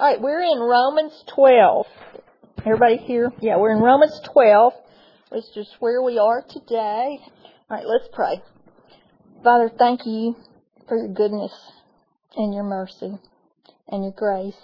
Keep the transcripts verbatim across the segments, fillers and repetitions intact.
All right, we're in Romans twelve. Everybody here? Yeah, we're in Romans twelve, which is where we are today. All right, let's pray. Father, thank you for your goodness and your mercy and your grace.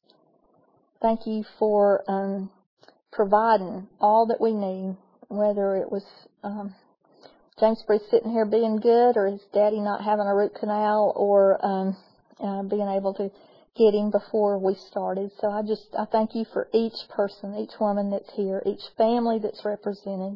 Thank you for um, providing all that we need, whether it was um, James Bree sitting here being good, or his daddy not having a root canal, or um, uh, being able to get him before we started. So I just, I thank you for each person, each woman that's here, each family that's represented.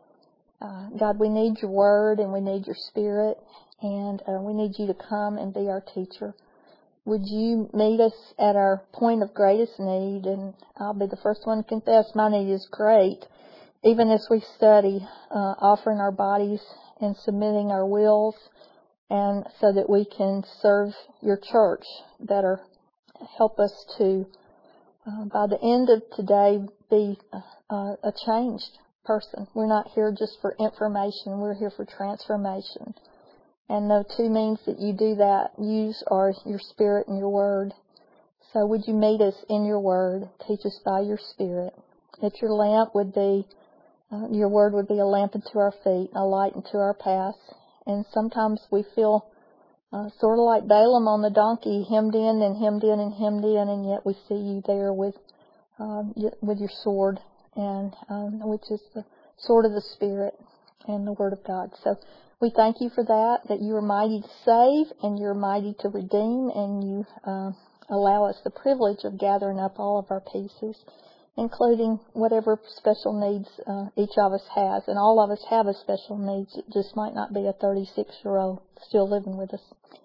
Uh, God, we need your word and we need your spirit, and uh, we need you to come and be our teacher. Would you meet us at our point of greatest need? And I'll be the first one to confess my need is great. Even as we study, uh, offering our bodies and submitting our wills, and so that we can serve your church better. Help us to, uh, by the end of today, be uh, a changed person. We're not here just for information. We're here for transformation. And the two means that you do that use are your spirit and your word. So would you meet us in your word? Teach us by your spirit. That your lamp would be, uh, your word would be a lamp unto our feet, a light unto our path. And sometimes we feel Uh, sort of like Balaam on the donkey, hemmed in and hemmed in and hemmed in, and yet we see you there with uh, with your sword, and um, which is the sword of the Spirit and the Word of God. So we thank you for that, that you are mighty to save and you're mighty to redeem, and you uh, allow us the privilege of gathering up all of our pieces, including whatever special needs uh, each of us has. And all of us have a special needs. It just might not be a thirty-six-year-old still living with us.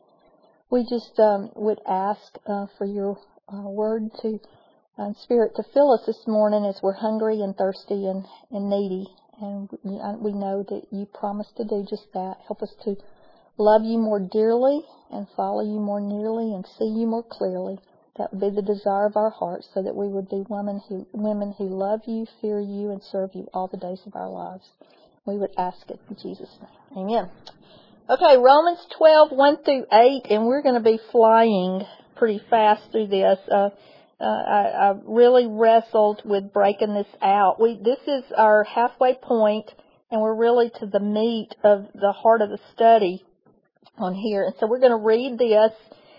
We just um, would ask uh, for your uh, word to and uh, spirit to fill us this morning as we're hungry and thirsty and, and needy. And we know that you promised to do just that. Help us to love you more dearly and follow you more nearly and see you more clearly. That would be the desire of our hearts, so that we would be women who, women who love you, fear you, and serve you all the days of our lives. We would ask it in Jesus' name. Amen. Okay, Romans twelve, one through eight, and we're going to be flying pretty fast through this. Uh, uh, I, I really wrestled with breaking this out. We This is our halfway point, and we're really to the meat of the heart of the study on here. And so we're going to read this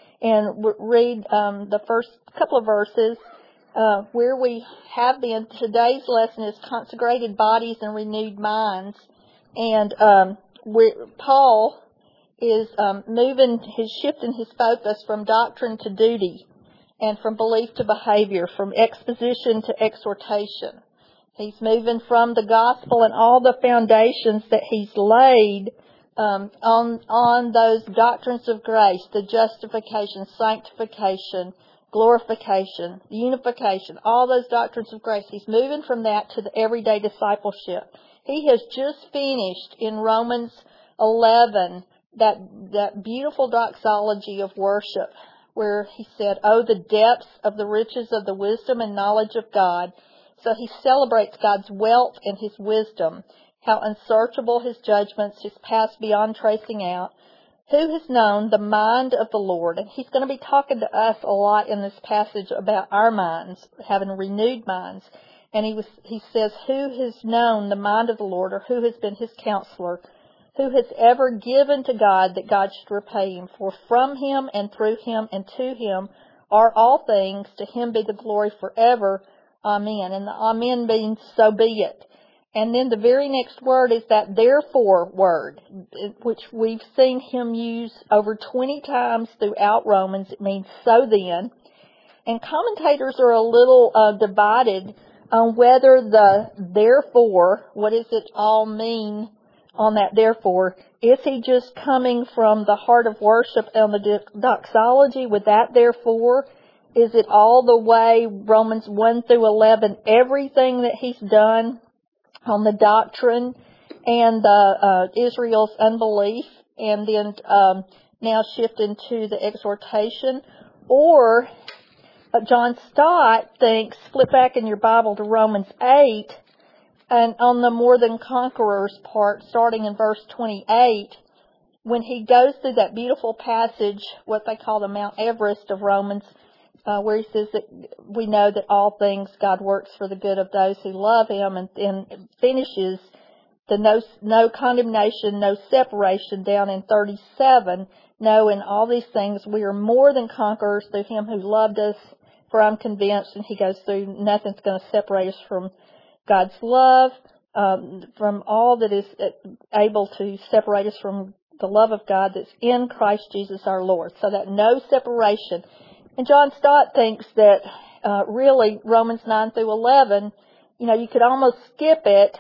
and read um, the first couple of verses uh, where we have been. Today's lesson is consecrated bodies and renewed minds. And um, we're, Paul is um, moving, his shifting his focus from doctrine to duty, and from belief to behavior, from exposition to exhortation. He's moving from the gospel and all the foundations that he's laid Um, on on those doctrines of grace, the justification, sanctification, glorification, unification, all those doctrines of grace. He's moving from that to the everyday discipleship. He has just finished in Romans eleven that that beautiful doxology of worship, where he said, "Oh, the depths of the riches of the wisdom and knowledge of God." So he celebrates God's wealth and his wisdom. How unsearchable his judgments, his paths beyond tracing out. Who has known the mind of the Lord? And he's going to be talking to us a lot in this passage about our minds, having renewed minds. And he was, he says, who has known the mind of the Lord, or who has been his counselor? Who has ever given to God that God should repay him? For from him and through him and to him are all things. To him be the glory forever. Amen. And the amen means so be it. And then the very next word is that therefore word, which we've seen him use over twenty times throughout Romans. It means so then. And commentators are a little uh, divided on whether the therefore, what does it all mean on that therefore? Is he just coming from the heart of worship on the doxology with that therefore? Is it all the way Romans one through eleven, everything that he's done on the doctrine and the, uh, Israel's unbelief, and then um, now shift into the exhortation? Or uh, John Stott thinks, flip back in your Bible to Romans eight, and on the more than conquerors part, starting in verse twenty-eight, when he goes through that beautiful passage, what they call the Mount Everest of Romans, uh, where he says that we know that all things God works for the good of those who love him, and then finishes the no, no condemnation, no separation down in thirty-seven. No, in all these things we are more than conquerors through him who loved us, for I'm convinced, and he goes through, nothing's going to separate us from God's love, um, from all that is able to separate us from the love of God that's in Christ Jesus our Lord. So that no separation. And John Stott thinks that uh, really Romans nine through eleven, you know, you could almost skip it,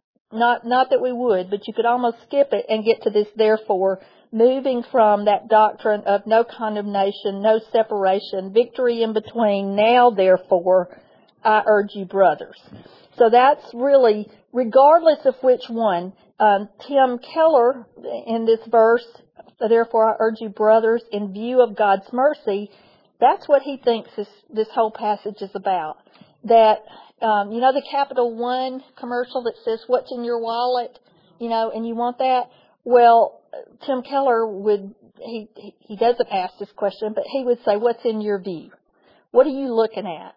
not not that we would, but you could almost skip it and get to this therefore, moving from that doctrine of no condemnation, no separation, victory in between, now therefore, I urge you brothers. So that's really, regardless of which one, um, Tim Keller in this verse, therefore I urge you brothers, in view of God's mercy, that's what he thinks this, this whole passage is about. That, um, you know the Capital One commercial that says, what's in your wallet? You know, and you want that? Well, Tim Keller would, he, he doesn't ask this question, but he would say, what's in your view? What are you looking at?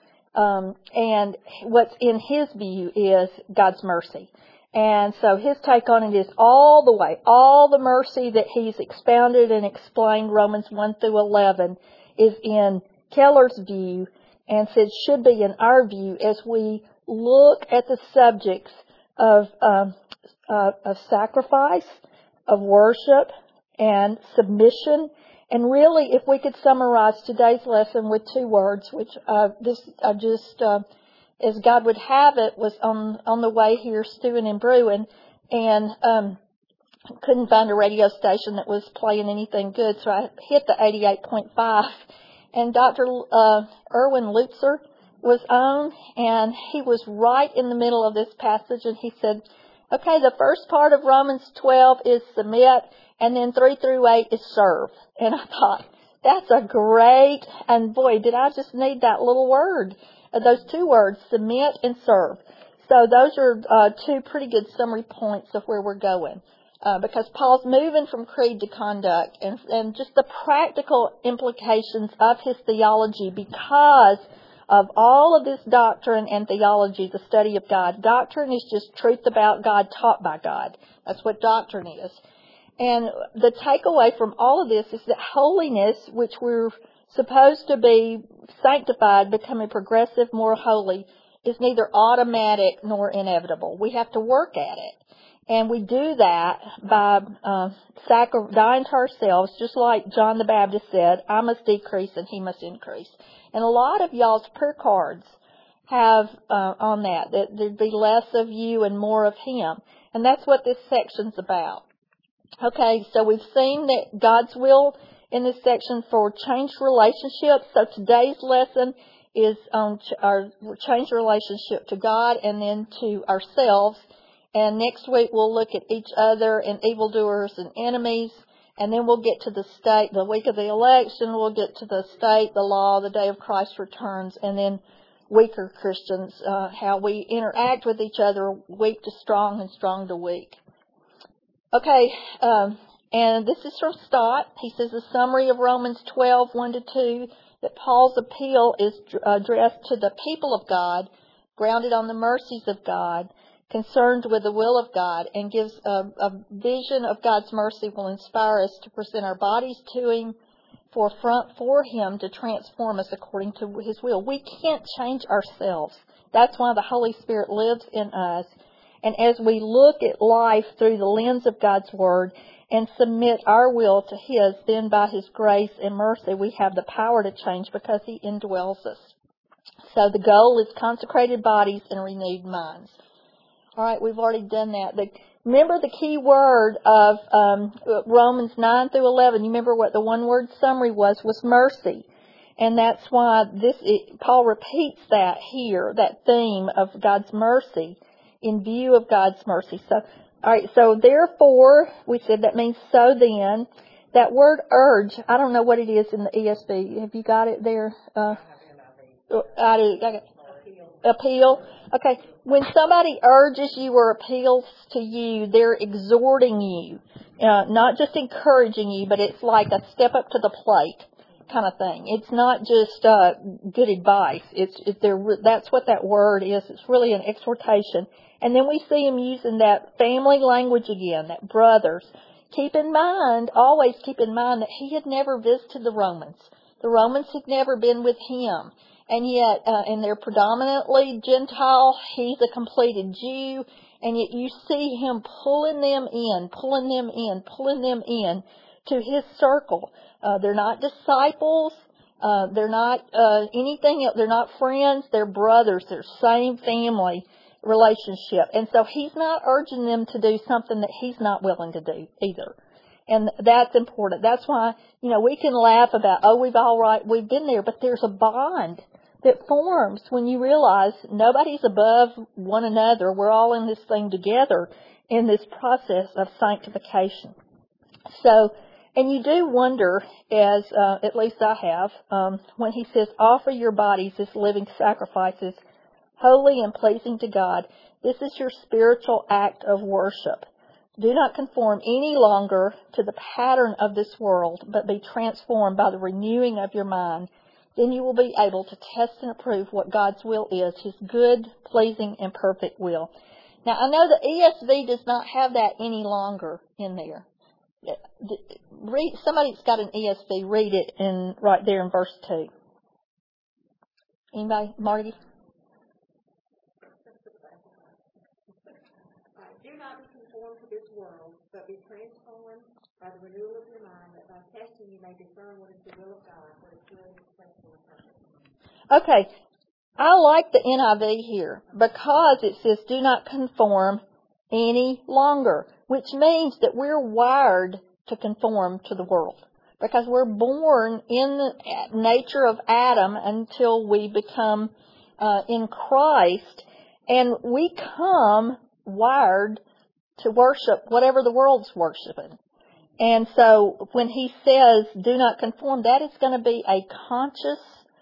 Um, and what's in his view is God's mercy. And so his take on it is all the way, all the mercy that he's expounded and explained, Romans one through eleven, is in Keller's view, and said should be in our view as we look at the subjects of, um, uh, of sacrifice, of worship, and submission. And really, if we could summarize today's lesson with two words, which uh, this I just, uh, as God would have it, was on on the way here stewing and brewing, and um, couldn't find a radio station that was playing anything good, so I hit the eighty-eight point five, and Doctor Uh, Erwin Lutzer was on, and he was right in the middle of this passage, and he said, okay, the first part of Romans twelve is submit, and then three through eight is serve. And I thought, that's a great, and boy, did I just need that little word, uh, those two words, submit and serve. So those are uh, two pretty good summary points of where we're going. Uh, because Paul's moving from creed to conduct, and, and just the practical implications of his theology because of all of this doctrine and theology, the study of God. Doctrine is just truth about God taught by God. That's what doctrine is. And the takeaway from all of this is that holiness, which we're supposed to be sanctified, becoming progressive, more holy, is neither automatic nor inevitable. We have to work at it. And we do that by uh, sacri- dying to ourselves, just like John the Baptist said, I must decrease and he must increase. And a lot of y'all's prayer cards have uh, on that, that there'd be less of you and more of him. And that's what this section's about. Okay, so we've seen that God's will in this section for changed relationships. So today's lesson is on ch- our changed relationship to God and then to ourselves. And next week we'll look at each other and evildoers and enemies. And then we'll get to the state, the week of the election, we'll get to the state, the law, the day of Christ returns, and then weaker Christians, uh, how we interact with each other, weak to strong and strong to weak. Okay, um, and this is from Stott. He says a summary of Romans twelve, one to two, that Paul's appeal is addressed to the people of God, grounded on the mercies of God, concerned with the will of God, and gives a, a vision of God's mercy will inspire us to present our bodies to him for front for him to transform us according to his will. We can't change ourselves. That's why the Holy Spirit lives in us. And as we look at life through the lens of God's Word and submit our will to his, then by his grace and mercy we have the power to change because he indwells us. So the goal is consecrated bodies and renewed minds. All right, we've already done that. The, remember the key word of um, Romans nine through eleven. You remember what the one-word summary was, was mercy. And that's why this it, Paul repeats that here, that theme of God's mercy in view of God's mercy. So, all right, so therefore, we said that means so then. That word urge, I don't know what it is in the E S V. Have you got it there? Uh, I do. I got appeal. Okay. When somebody urges you or appeals to you, they're exhorting you, uh, not just encouraging you, but it's like a step up to the plate. kind of thing. It's not just uh, good advice. It's it, that's what that word is. It's really an exhortation. And then we see him using that family language again, that brothers. Keep in mind, always keep in mind that he had never visited the Romans. The Romans had never been with him. And yet, uh, and they're predominantly Gentile. He's a completed Jew. And yet you see him pulling them in, pulling them in, pulling them in to his circle. Uh, they're not disciples. Uh, they're not uh, anything else. They're not friends. They're brothers. They're same family relationship. And so he's not urging them to do something that he's not willing to do either. And that's important. That's why, you know, we can laugh about, oh, we've all right, we've been there, but there's a bond that forms when you realize nobody's above one another. We're all in this thing together in this process of sanctification. So, and you do wonder, as uh, at least I have, um, when he says, offer your bodies as living sacrifices, holy and pleasing to God. This is your spiritual act of worship. Do not conform any longer to the pattern of this world, but be transformed by the renewing of your mind. Then you will be able to test and approve what God's will is, his good, pleasing, and perfect will. Now, I know the E S V does not have that any longer in there. Read, somebody's got an E S V, read it in right there in verse two. Anybody? Marty? Do not be conformed to this world, but be transformed by the renewal of your mind, that by testing you may discern what is the will of God, what is good, acceptable, and perfect. Okay, I like the N I V here because it says do not conform any longer, which means that we're wired to conform to the world because we're born in the nature of Adam until we become uh, in Christ, and we come wired to worship whatever the world's worshiping. And so when he says do not conform, that is going to be a conscious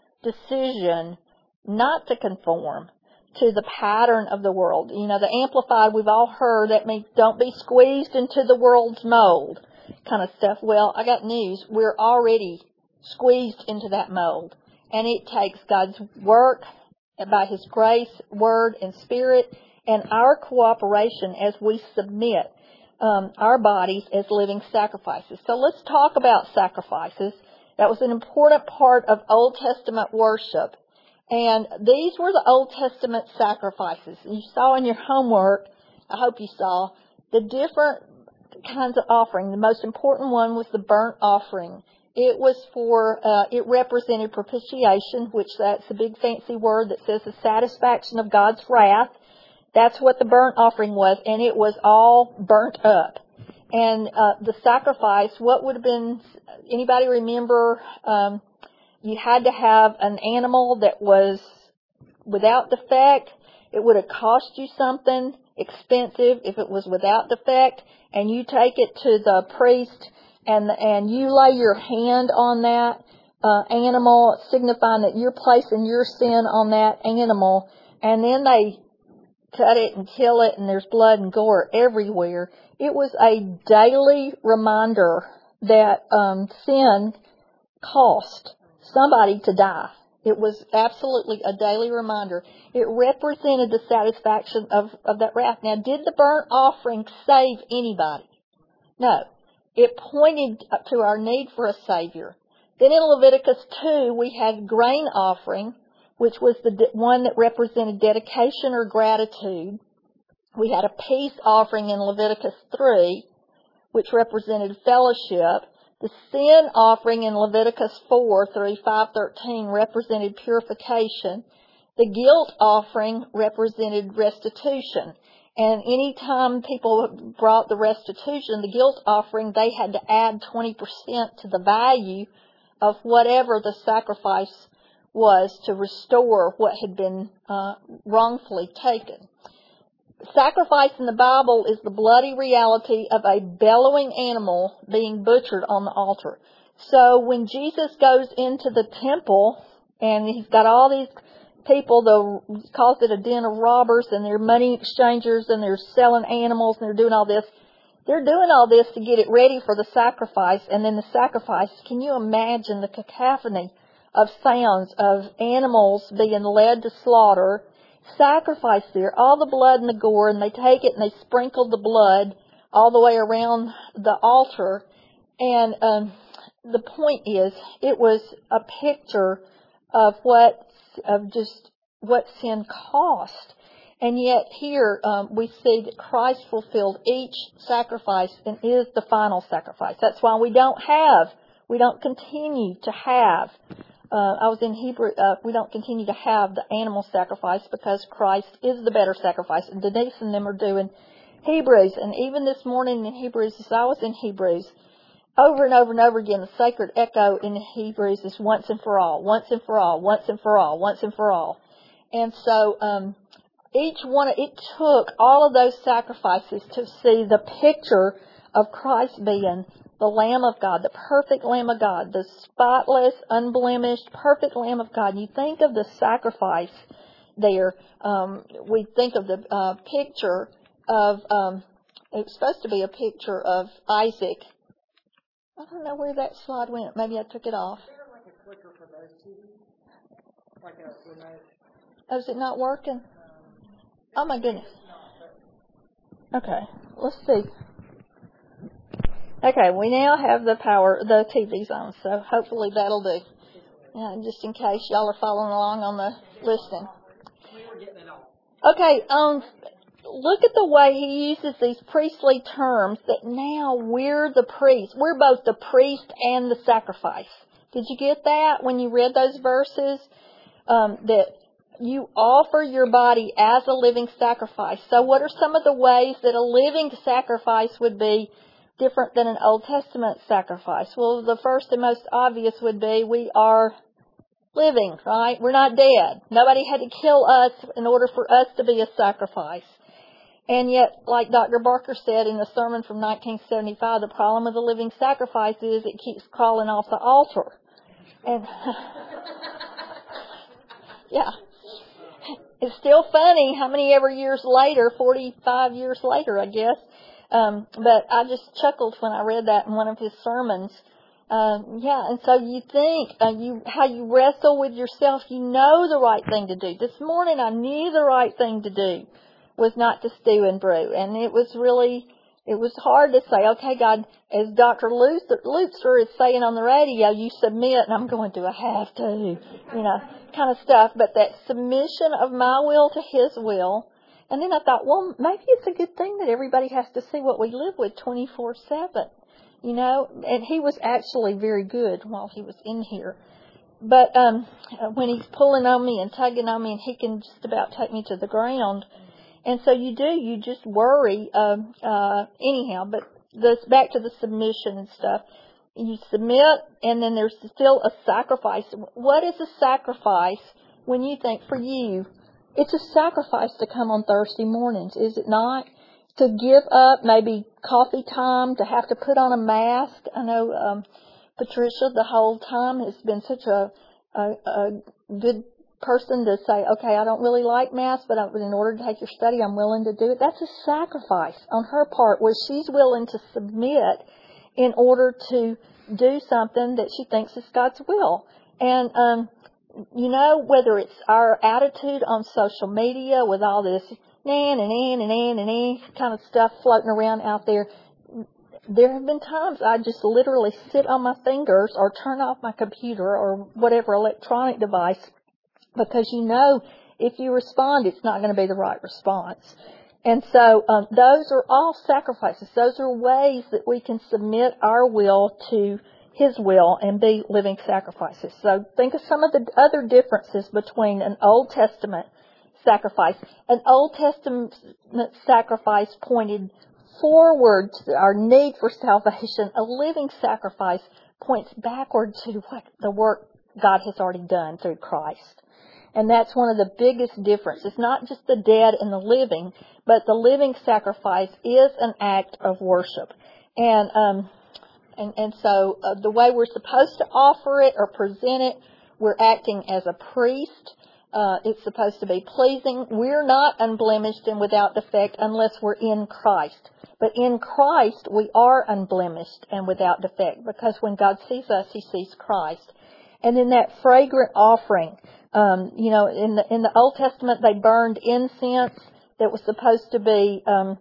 decision not to conform to the pattern of the world. You know, the Amplified, we've all heard, that means don't be squeezed into the world's mold kind of stuff. Well, I got news. We're already squeezed into that mold. And it takes God's work by his grace, word, and spirit, and our cooperation as we submit um, our bodies as living sacrifices. So let's talk about sacrifices. That was an important part of Old Testament worship. And these were the Old Testament sacrifices. You saw in your homework, I hope you saw, the different kinds of offering. The most important one was the burnt offering. It was for, uh, it represented propitiation, which that's a big fancy word that says the satisfaction of God's wrath. That's what the burnt offering was, and it was all burnt up. And uh, the sacrifice, what would have been, anybody remember, um, you had to have an animal that was without defect. It would have cost you something expensive if it was without defect, and you take it to the priest and and you lay your hand on that uh, animal, signifying that you're placing your sin on that animal, and then they cut it and kill it, and there's blood and gore everywhere. It was a daily reminder that um, sin cost somebody to die. It was absolutely a daily reminder. It represented the satisfaction of, of that wrath. Now, did the burnt offering save anybody? No. It pointed to our need for a Savior. Then in Leviticus two, we had grain offering, which was the one that represented dedication or gratitude. We had a peace offering in Leviticus three, which represented fellowship. The sin offering in Leviticus four through five thirteen represented purification. The guilt offering represented restitution. And any time people brought the restitution, the guilt offering, they had to add twenty percent to the value of whatever the sacrifice was to restore what had been uh, wrongfully taken. Sacrifice in the Bible is the bloody reality of a bellowing animal being butchered on the altar. So when Jesus goes into the temple and he's got all these people, the, he calls it a den of robbers, and they're money exchangers and they're selling animals and they're doing all this, they're doing all this to get it ready for the sacrifice, and then the sacrifice, can you imagine the cacophony of sounds of animals being led to slaughter, sacrifice there, all the blood and the gore, and they take it and they sprinkle the blood all the way around the altar. And um, the point is, it was a picture of what, of just what sin cost. And yet here um, we see that Christ fulfilled each sacrifice and is the final sacrifice. That's why we don't have, we don't continue to have, uh, I was in Hebrew, uh, we don't continue to have the animal sacrifice because Christ is the better sacrifice. And Denise and them are doing Hebrews. And even this morning in Hebrews, as I was in Hebrews, over and over and over again, the sacred echo in Hebrews is once and for all, once and for all, once and for all, once and for all. And so, um, each one, it took all of those sacrifices to see the picture of Christ being the Lamb of God, the perfect Lamb of God, the spotless, unblemished, perfect Lamb of God. You think of the sacrifice there. Um, we think of the uh, picture of, um, it's supposed to be a picture of Isaac. I don't know where that slide went. Maybe I took it off. Is there like a clicker for those T Vs? Like a remote? Oh, is it not working? Oh my goodness. Okay, let's see. Okay, we now have the power, the T Vs on, so hopefully that'll do. Yeah, just in case y'all are following along on the listening. Okay, um, look at the way he uses these priestly terms that now we're the priest. We're both the priest and the sacrifice. Did you get that when you read those verses? Um, that you offer your body as a living sacrifice. So what are some of the ways that a living sacrifice would be different than an Old Testament sacrifice? Well, the first and most obvious would be we are living, right? We're not dead. Nobody had to kill us in order for us to be a sacrifice. And yet, like Doctor Barker said in the sermon from nineteen seventy-five, the problem with a living sacrifice is it keeps crawling off the altar. And yeah. It's still funny how many ever years later, forty-five years later, I guess. Um, but I just chuckled when I read that in one of his sermons. Um, yeah, and so you think, uh, you how you wrestle with yourself, you know the right thing to do. This morning I knew the right thing to do was not to stew and brew. And it was really, it was hard to say, okay, God, as Doctor Luther, Luther is saying on the radio, you submit, and I'm going, do I have to? You know, kind of stuff. But that submission of my will to His will. And then I thought, well, maybe it's a good thing that everybody has to see what we live with twenty-four seven. You know, and he was actually very good while he was in here. But um, when he's pulling on me and tugging on me, and he can just about take me to the ground. And so you do, you just worry, um, uh, anyhow, but this, back to the submission and stuff. You submit, and then there's still a sacrifice. What is a sacrifice when you think, for you, it's a sacrifice to come on Thursday mornings, is it not? To give up maybe coffee time, to have to put on a mask. I know um, Patricia the whole time has been such a, a, a good person to say, okay, I don't really like masks, but in order to take your study, I'm willing to do it. That's a sacrifice on her part, where she's willing to submit in order to do something that she thinks is God's will. And, um, you know, whether it's our attitude on social media with all this nan and nan and nan and nan kind of stuff floating around out there, there have been times I just literally sit on my fingers or turn off my computer or whatever electronic device, because you know if you respond, it's not going to be the right response. And so um, those are all sacrifices. Those are ways that we can submit our will to His will and be living sacrifices. So think of some of the other differences between an Old Testament sacrifice. An Old Testament sacrifice pointed forward to our need for salvation. A living sacrifice points backward to what the work God has already done through Christ. And that's one of the biggest differences. It's not just the dead and the living, but the living sacrifice is an act of worship. And um, and, and so uh, the way we're supposed to offer it or present it, we're acting as a priest. Uh, it's supposed to be pleasing. We're not unblemished and without defect unless we're in Christ. But in Christ, we are unblemished and without defect, because when God sees us, He sees Christ. And then that fragrant offering, um, you know, in the in the Old Testament, they burned incense that was supposed to be um,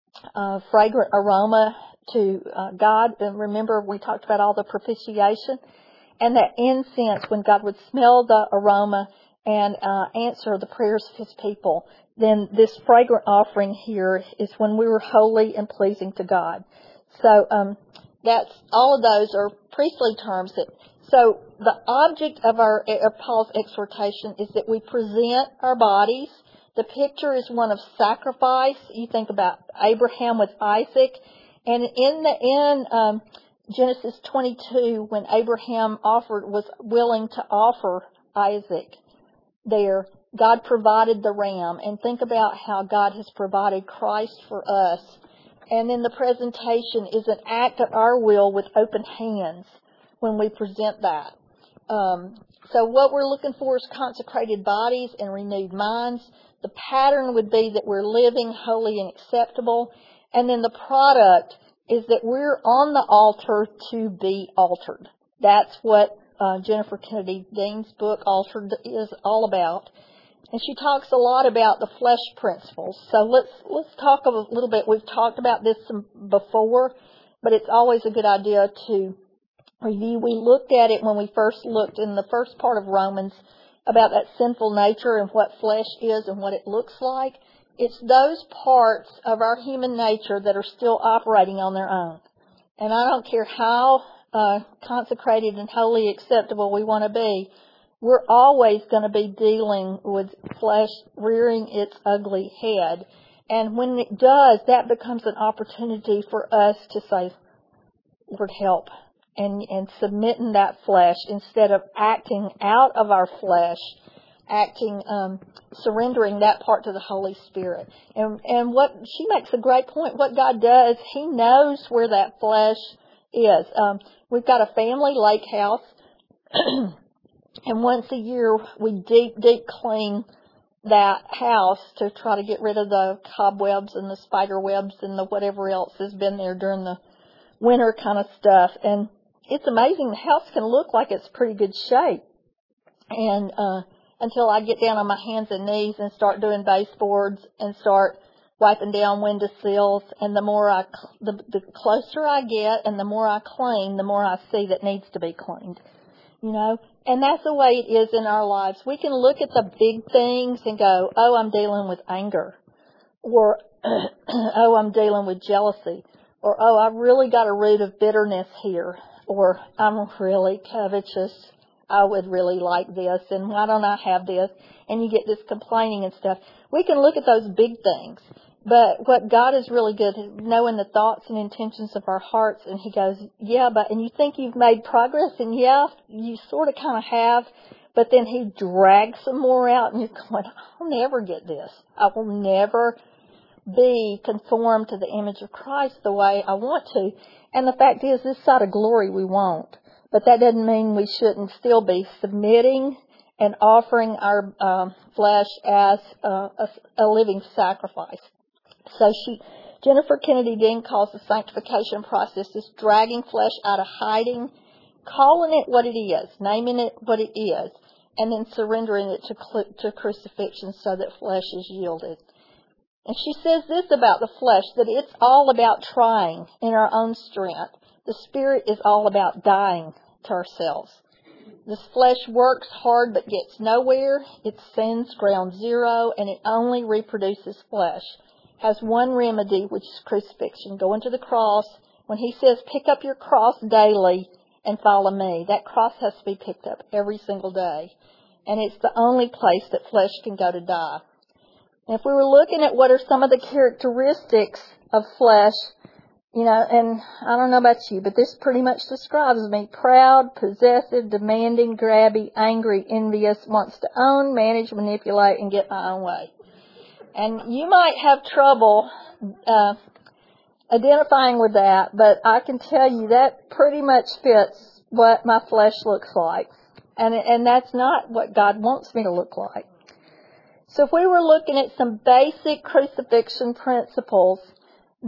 a fragrant aroma to uh, God. And remember, we talked about all the propitiation. And that incense, when God would smell the aroma and uh, answer the prayers of His people, then this fragrant offering here is when we were holy and pleasing to God. So um, that's all of those are priestly terms. That so the object of our of Paul's exhortation is that we present our bodies. The picture is one of sacrifice. You think about Abraham with Isaac, and in the in um, Genesis twenty-two, when Abraham offered was willing to offer Isaac there, God provided the ram. And think about how God has provided Christ for us. And then the presentation is an act of our will with open hands when we present that. Um, so what we're looking for is consecrated bodies and renewed minds. The pattern would be that we're living holy and acceptable. And then the product is that we're on the altar to be altered. That's what uh, Jennifer Kennedy Dean's book, Altered, is all about. And she talks a lot about the flesh principles. So let's let's talk a little bit. We've talked about this before, but it's always a good idea to review. We looked at it when we first looked in the first part of Romans about that sinful nature and what flesh is and what it looks like. It's those parts of our human nature that are still operating on their own. And I don't care how uh, consecrated and wholly acceptable we want to be, we're always going to be dealing with flesh rearing its ugly head. And when it does, that becomes an opportunity for us to say, Lord, help, and, and submitting that flesh instead of acting out of our flesh, acting, um, surrendering that part to the Holy Spirit. And, and what, she makes a great point. What God does, He knows where that flesh is. Um, we've got a family lake house. And once a year, we deep, deep clean that house to try to get rid of the cobwebs and the spider webs and the whatever else has been there during the winter kind of stuff. And it's amazing. The house can look like it's pretty good shape. And uh until I get down on my hands and knees and start doing baseboards and start wiping down windowsills. And the more I, the, the closer I get and the more I clean, the more I see that needs to be cleaned. You know, and that's the way it is in our lives. We can look at the big things and go, oh, I'm dealing with anger. Or, oh, I'm dealing with jealousy. Or, oh, I've really got a root of bitterness here. Or, I'm really covetous. I would really like this. And why don't I have this? And you get this complaining and stuff. We can look at those big things. But what God is really good is knowing the thoughts and intentions of our hearts. And He goes, yeah, but, and you think you've made progress, and yeah, you sort of kind of have, but then He drags some more out, and you're going, I'll never get this. I will never be conformed to the image of Christ the way I want to. And the fact is, this side of glory we won't. But that doesn't mean we shouldn't still be submitting and offering our um, flesh as uh, a, a living sacrifice. So she, Jennifer Kennedy Dean calls the sanctification process this dragging flesh out of hiding, calling it what it is, naming it what it is, and then surrendering it to, to crucifixion so that flesh is yielded. And she says this about the flesh, that it's all about trying in our own strength. The spirit is all about dying to ourselves. This flesh works hard but gets nowhere. It sends ground zero, and it only reproduces flesh. Has one remedy, which is crucifixion. Going to the cross. When He says, pick up your cross daily and follow me, that cross has to be picked up every single day. And it's the only place that flesh can go to die. And if we were looking at what are some of the characteristics of flesh, you know, and I don't know about you, but this pretty much describes me: proud, possessive, demanding, grabby, angry, envious, wants to own, manage, manipulate, and get my own way. And you might have trouble uh, identifying with that, but I can tell you that pretty much fits what my flesh looks like. And, and that's not what God wants me to look like. So if we were looking at some basic crucifixion principles that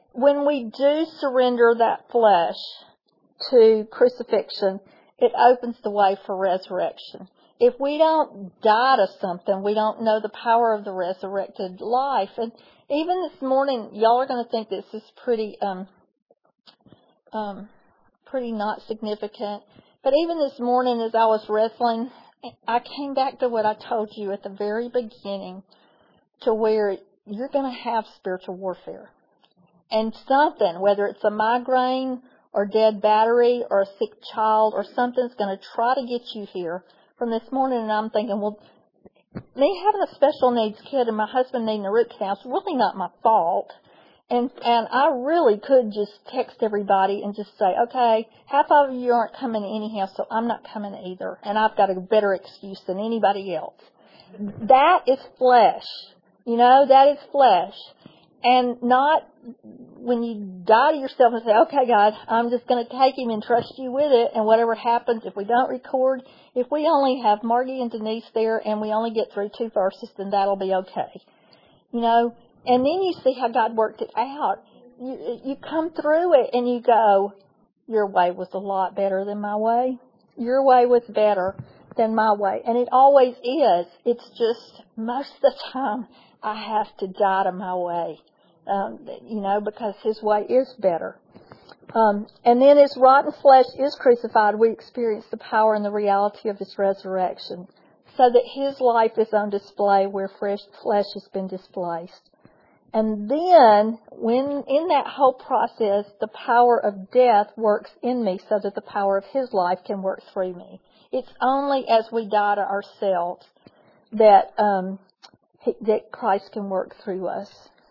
when we do surrender that flesh to crucifixion, it opens the way for resurrection. If we don't die to something, we don't know the power of the resurrected life. And even this morning, y'all are going to think this is pretty, um, um, pretty not significant. But even this morning, as I was wrestling, I came back to what I told you at the very beginning, to where you're going to have spiritual warfare. And something, whether it's a migraine or dead battery or a sick child or something's going to try to get you here from this morning. And I'm thinking, well, me having a special needs kid and my husband needing a root canal is really not my fault. And and I really could just text everybody and just say, okay, half of you aren't coming anyhow, so I'm not coming either. And I've got a better excuse than anybody else. That is flesh. You know, that is flesh. And not when you die to yourself and say, okay, God, I'm just going to take him and trust you with it. And whatever happens, if we don't record, if we only have Margie and Denise there and we only get through two verses, then that'll be okay. You know, and then you see how God worked it out. You, you come through it and you go, your way was a lot better than my way. Your way was better than my way. And it always is. It's just most of the time I have to die to my way. Um, you know, because his way is better. Um, and then as rotten flesh is crucified, we experience the power and the reality of his resurrection, so that his life is on display where fresh flesh has been displaced. And then, when in that whole process, the power of death works in me so that the power of his life can work through me. It's only as we die to ourselves that um, that Christ can work through us.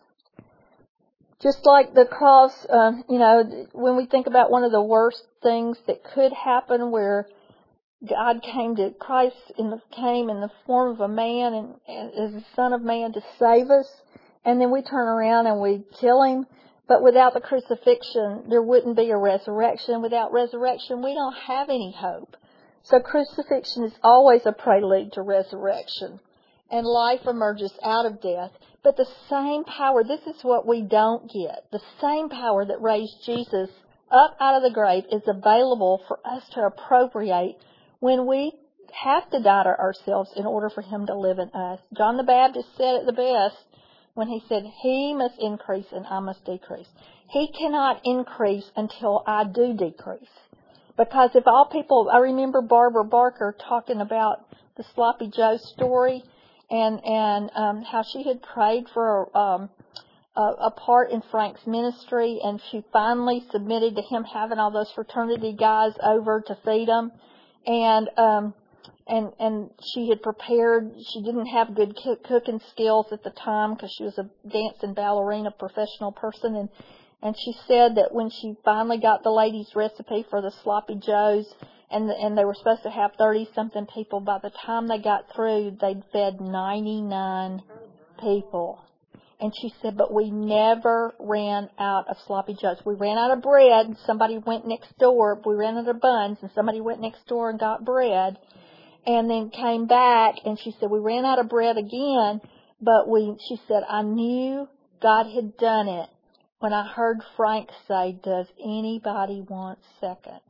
Just like the cross, um, you know, when we think about one of the worst things that could happen, where God came to Christ in the, came in the form of a man and, and as the Son of Man to save us, and then we turn around and we kill him. But without the crucifixion, there wouldn't be a resurrection. Without resurrection, we don't have any hope. So crucifixion is always a prelude to resurrection, and life emerges out of death. But the same power, this is what we don't get, the same power that raised Jesus up out of the grave is available for us to appropriate when we have to die to ourselves in order for him to live in us. John the Baptist said it the best when he said, he must increase and I must decrease. He cannot increase until I do decrease. Because if all people, I remember Barbara Barker talking about the Sloppy Joe story, and and um, how she had prayed for um, a, a part in Frank's ministry, and she finally submitted to him having all those fraternity guys over to feed them, and um, and and she had prepared. She didn't have good cooking skills at the time because she was a dance and ballerina professional person, and and she said that when she finally got the lady's recipe for the Sloppy Joes, And, the, and they were supposed to have thirty-something people. By the time they got through, they'd fed ninety-nine people. And she said, but we never ran out of Sloppy Joes. We ran out of bread, and somebody went next door. We ran out of buns, and somebody went next door and got bread. And then came back, and she said, we ran out of bread again. But we, she said, I knew God had done it when I heard Frank say, does anybody want seconds?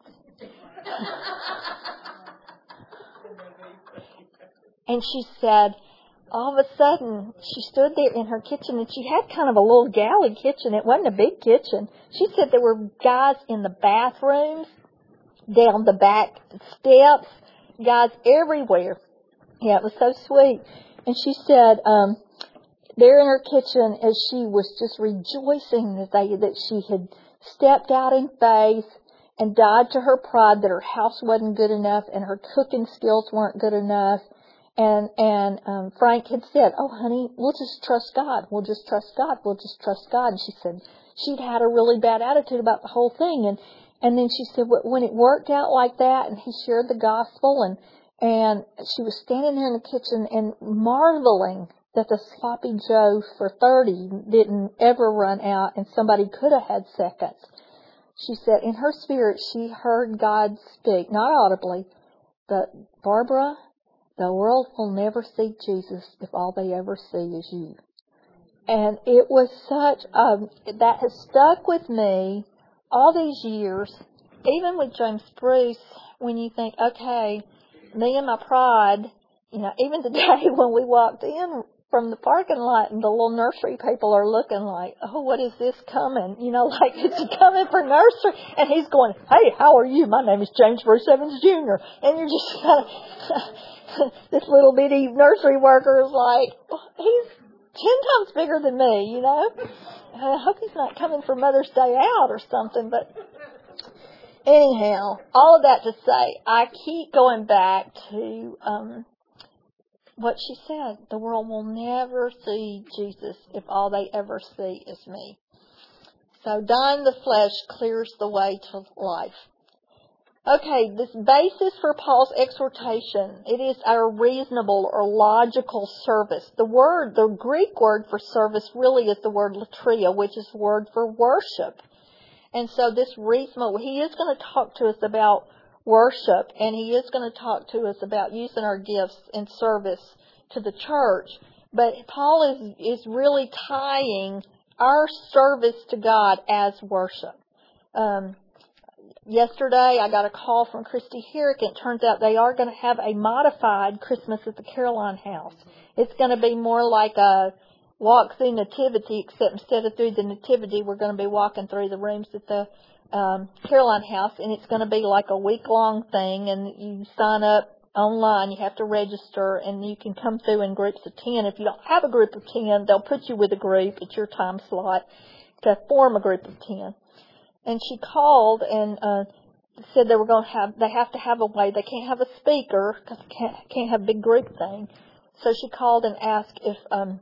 And she said, all of a sudden, she stood there in her kitchen, and she had kind of a little galley kitchen. It wasn't a big kitchen. She said there were guys in the bathrooms, down the back steps, guys everywhere. Yeah, it was so sweet. And she said, um, there in her kitchen, as she was just rejoicing that they, that she had stepped out in faith and died to her pride that her house wasn't good enough and her cooking skills weren't good enough. And, and, um, Frank had said, oh, honey, we'll just trust God. We'll just trust God. We'll just trust God. And she said she'd had a really bad attitude about the whole thing. And, and then she said, when it worked out like that and he shared the gospel, and, and she was standing there in the kitchen and marveling that the Sloppy Joe for thirty didn't ever run out and somebody could have had seconds. She said in her spirit she heard God speak, not audibly, but, Barbara, the world will never see Jesus if all they ever see is you. And it was such, um, that has stuck with me all these years, even with James Bruce, when you think, okay, me and my pride, you know, even today when we walked in from the parking lot and the little nursery people are looking like, oh, what is this coming? You know, like, is he coming for nursery? And he's going, hey, how are you? My name is James Bruce Evans Junior And you're just kind of, this little bitty nursery worker is like, he's ten times bigger than me, you know. I hope he's not coming for Mother's Day out or something, but anyhow, all of that to say, I keep going back to um, what she said. The world will never see Jesus if all they ever see is me. So dying the flesh clears the way to life. Okay, this basis for Paul's exhortation, it is our reasonable or logical service. The word, the Greek word for service really is the word latria, which is the word for worship. And so this reasonable, he is going to talk to us about worship, and he is going to talk to us about using our gifts in service to the church. But Paul is, is really tying our service to God as worship. Um, yesterday I got a call from Christy Herrick, and it turns out they are going to have a modified Christmas at the Caroline House. It's going to be more like a walk through nativity, except instead of through the nativity, we're going to be walking through the rooms at the um, Caroline House, and it's going to be like a week-long thing, and you sign up online, you have to register, and you can come through in groups of ten. If you don't have a group of ten, they'll put you with a group at your time slot to form a group of ten. And she called and uh, said they were going to have, they have to have a way, they can't have a speaker because they can't, can't have a big group thing. So she called and asked if um,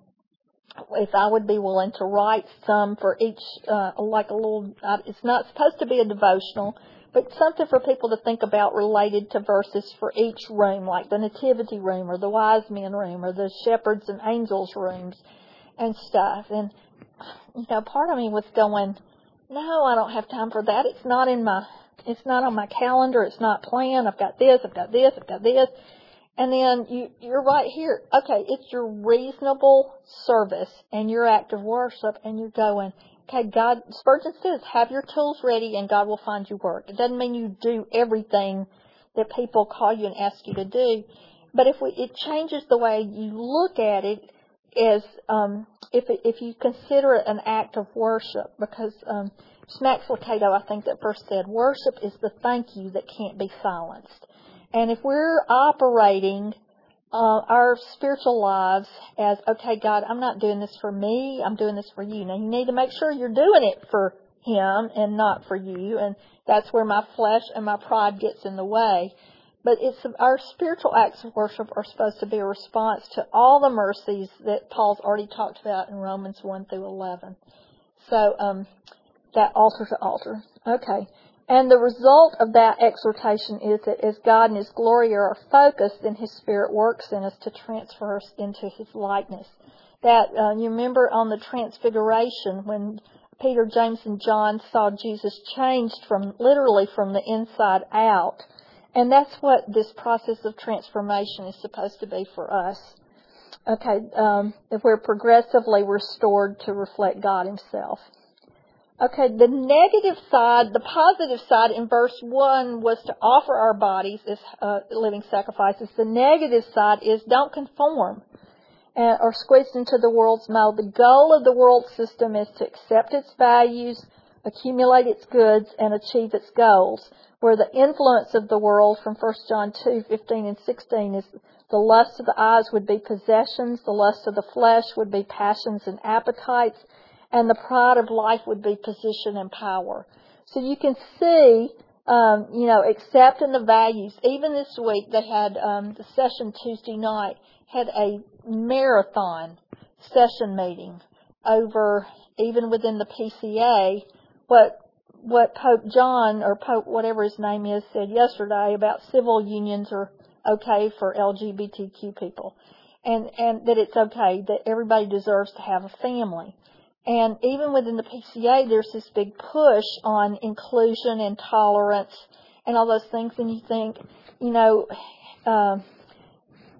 if I would be willing to write some for each, uh, like a little, uh, it's not supposed to be a devotional, but something for people to think about related to verses for each room, like the nativity room or the wise men room or the shepherds and angels rooms and stuff. And, you know, part of me was going, no, I don't have time for that. It's not in my, it's not on my calendar. It's not planned. I've got this, I've got this, I've got this. And then you, you're right here. Okay, it's your reasonable service and your act of worship, and you're going, okay, God, Spurgeon says, have your tools ready and God will find you work. It doesn't mean you do everything that people call you and ask you to do, but if we, it changes the way you look at it as, um, if it, if you consider it an act of worship, because, um, Max Lucado, I think that first said, worship is the thank you that can't be silenced. And if we're operating uh, our spiritual lives as, okay, God, I'm not doing this for me, I'm doing this for you. Now, you need to make sure you're doing it for Him and not for you, and that's where my flesh and my pride gets in the way. But it's our spiritual acts of worship are supposed to be a response to all the mercies that Paul's already talked about in Romans one through eleven. So, um, that altar to altar. Okay. And the result of that exhortation is that as God and His glory are focused, then His Spirit works in us to transfer us into His likeness. That, uh, you remember on the Transfiguration when Peter, James, and John saw Jesus changed from, literally from the inside out. And that's what this process of transformation is supposed to be for us. Okay, um, if we're progressively restored to reflect God Himself. Okay, the negative side, the positive side in verse one was to offer our bodies as uh, living sacrifices. The negative side is don't conform uh, or squeeze into the world's mold. The goal of the world system is to accept its values, accumulate its goods, and achieve its goals. Where the influence of the world from First John two fifteen and sixteen is the lust of the eyes would be possessions, the lust of the flesh would be passions and appetites, and the pride of life would be position and power. So you can see, um, you know, accepting the values. Even this week, they had um, the session Tuesday night had a marathon session meeting over, even within the P C A, what what Pope John, or Pope whatever his name is, said yesterday about civil unions are okay for L G B T Q people, and and that it's okay, that everybody deserves to have a family. And even within the P C A, there's this big push on inclusion and tolerance and all those things. And you think, you know, uh,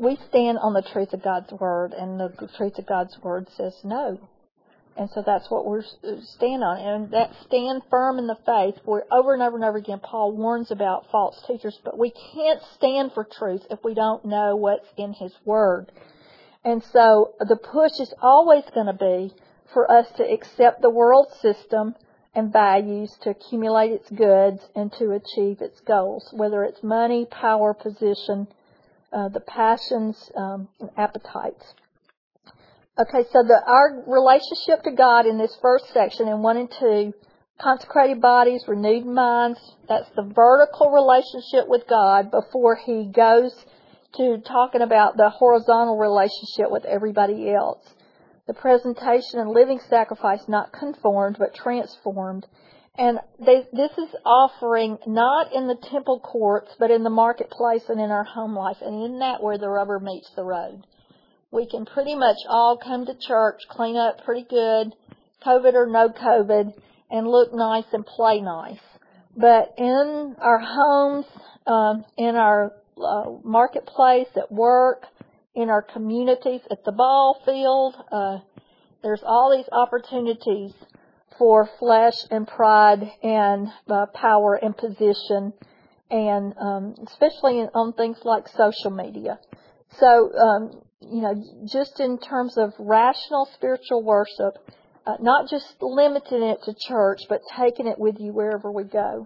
we stand on the truth of God's Word, and the truth of God's Word says no. And so that's what we're stand on. And that stand firm in the faith, where over and over and over again Paul warns about false teachers, but we can't stand for truth if we don't know what's in his Word. And so the push is always going to be for us to accept the world system and values, to accumulate its goods, and to achieve its goals, whether it's money, power, position, uh, the passions, um, and appetites. Okay, so the, our relationship to God in this first section, in one and two, consecrated bodies, renewed minds, that's the vertical relationship with God before he goes to talking about the horizontal relationship with everybody else. The presentation and living sacrifice, not conformed, but transformed. And they, this is offering not in the temple courts, but in the marketplace and in our home life. And in that where the rubber meets the road. We can pretty much all come to church, clean up pretty good, COVID or no COVID, and look nice and play nice. But in our homes, um, in our uh, marketplace, at work, in our communities, at the ball field, uh, there's all these opportunities for flesh and pride and uh, power and position, and um, especially in, on things like social media. So, um, you know, just in terms of rational spiritual worship, uh, not just limiting it to church, but taking it with you wherever we go.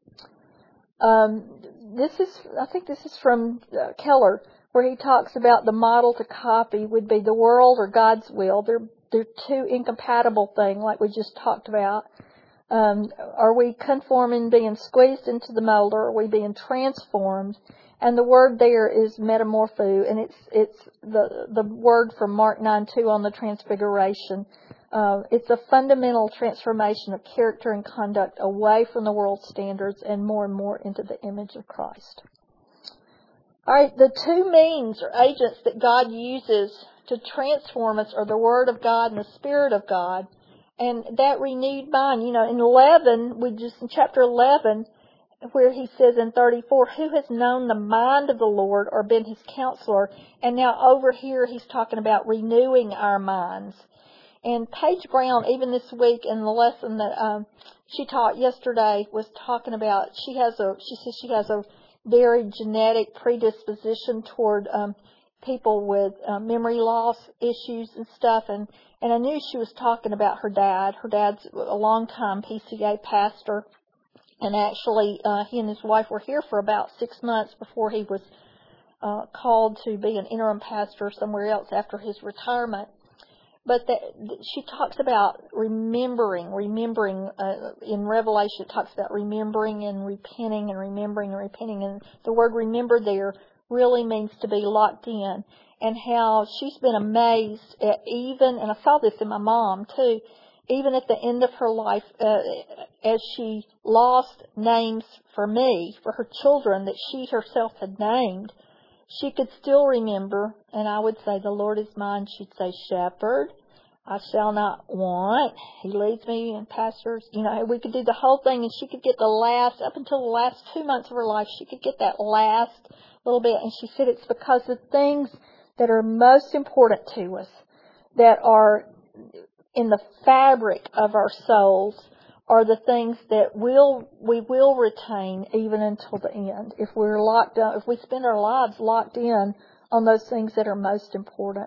Um, this is, I think this is from uh, Keller, where he talks about the model to copy would be the world or God's will. They're they're two incompatible things, like we just talked about. Um, are we conforming, being squeezed into the mold, or are we being transformed? And the word there is metamorpho, and it's it's the the word from Mark nine two on the transfiguration. Uh, it's a fundamental transformation of character and conduct away from the world's standards and more and more into the image of Christ. All right, the two means or agents that God uses to transform us are the Word of God and the Spirit of God, and that renewed mind. You know, in eleven, we just in chapter eleven, where he says in thirty-four, who has known the mind of the Lord or been his counselor? And now over here he's talking about renewing our minds. And Paige Brown, even this week in the lesson that um, she taught yesterday, was talking about, she has a, she says she has a very genetic predisposition toward um, people with uh, memory loss issues and stuff. And, and I knew she was talking about her dad. Her dad's a long-time P C A pastor. And actually, uh, he and his wife were here for about six months before he was uh, called to be an interim pastor somewhere else after his retirement. But that, she talks about remembering, remembering, uh, in Revelation it talks about remembering and repenting and remembering and repenting. And the word remember there really means to be locked in. And how she's been amazed at even, and I saw this in my mom too, even at the end of her life, uh, as she lost names for me, for her children that she herself had named, she could still remember, and I would say, the Lord is mine. She'd say, Shepherd, I shall not want. He leads me in pastures. You know, we could do the whole thing, and she could get the last, up until the last two months of her life, she could get that last little bit. And she said it's because the things that are most important to us, that are in the fabric of our souls, are the things that will we will retain even until the end. If we're locked up, if we spend our lives locked in on those things that are most important.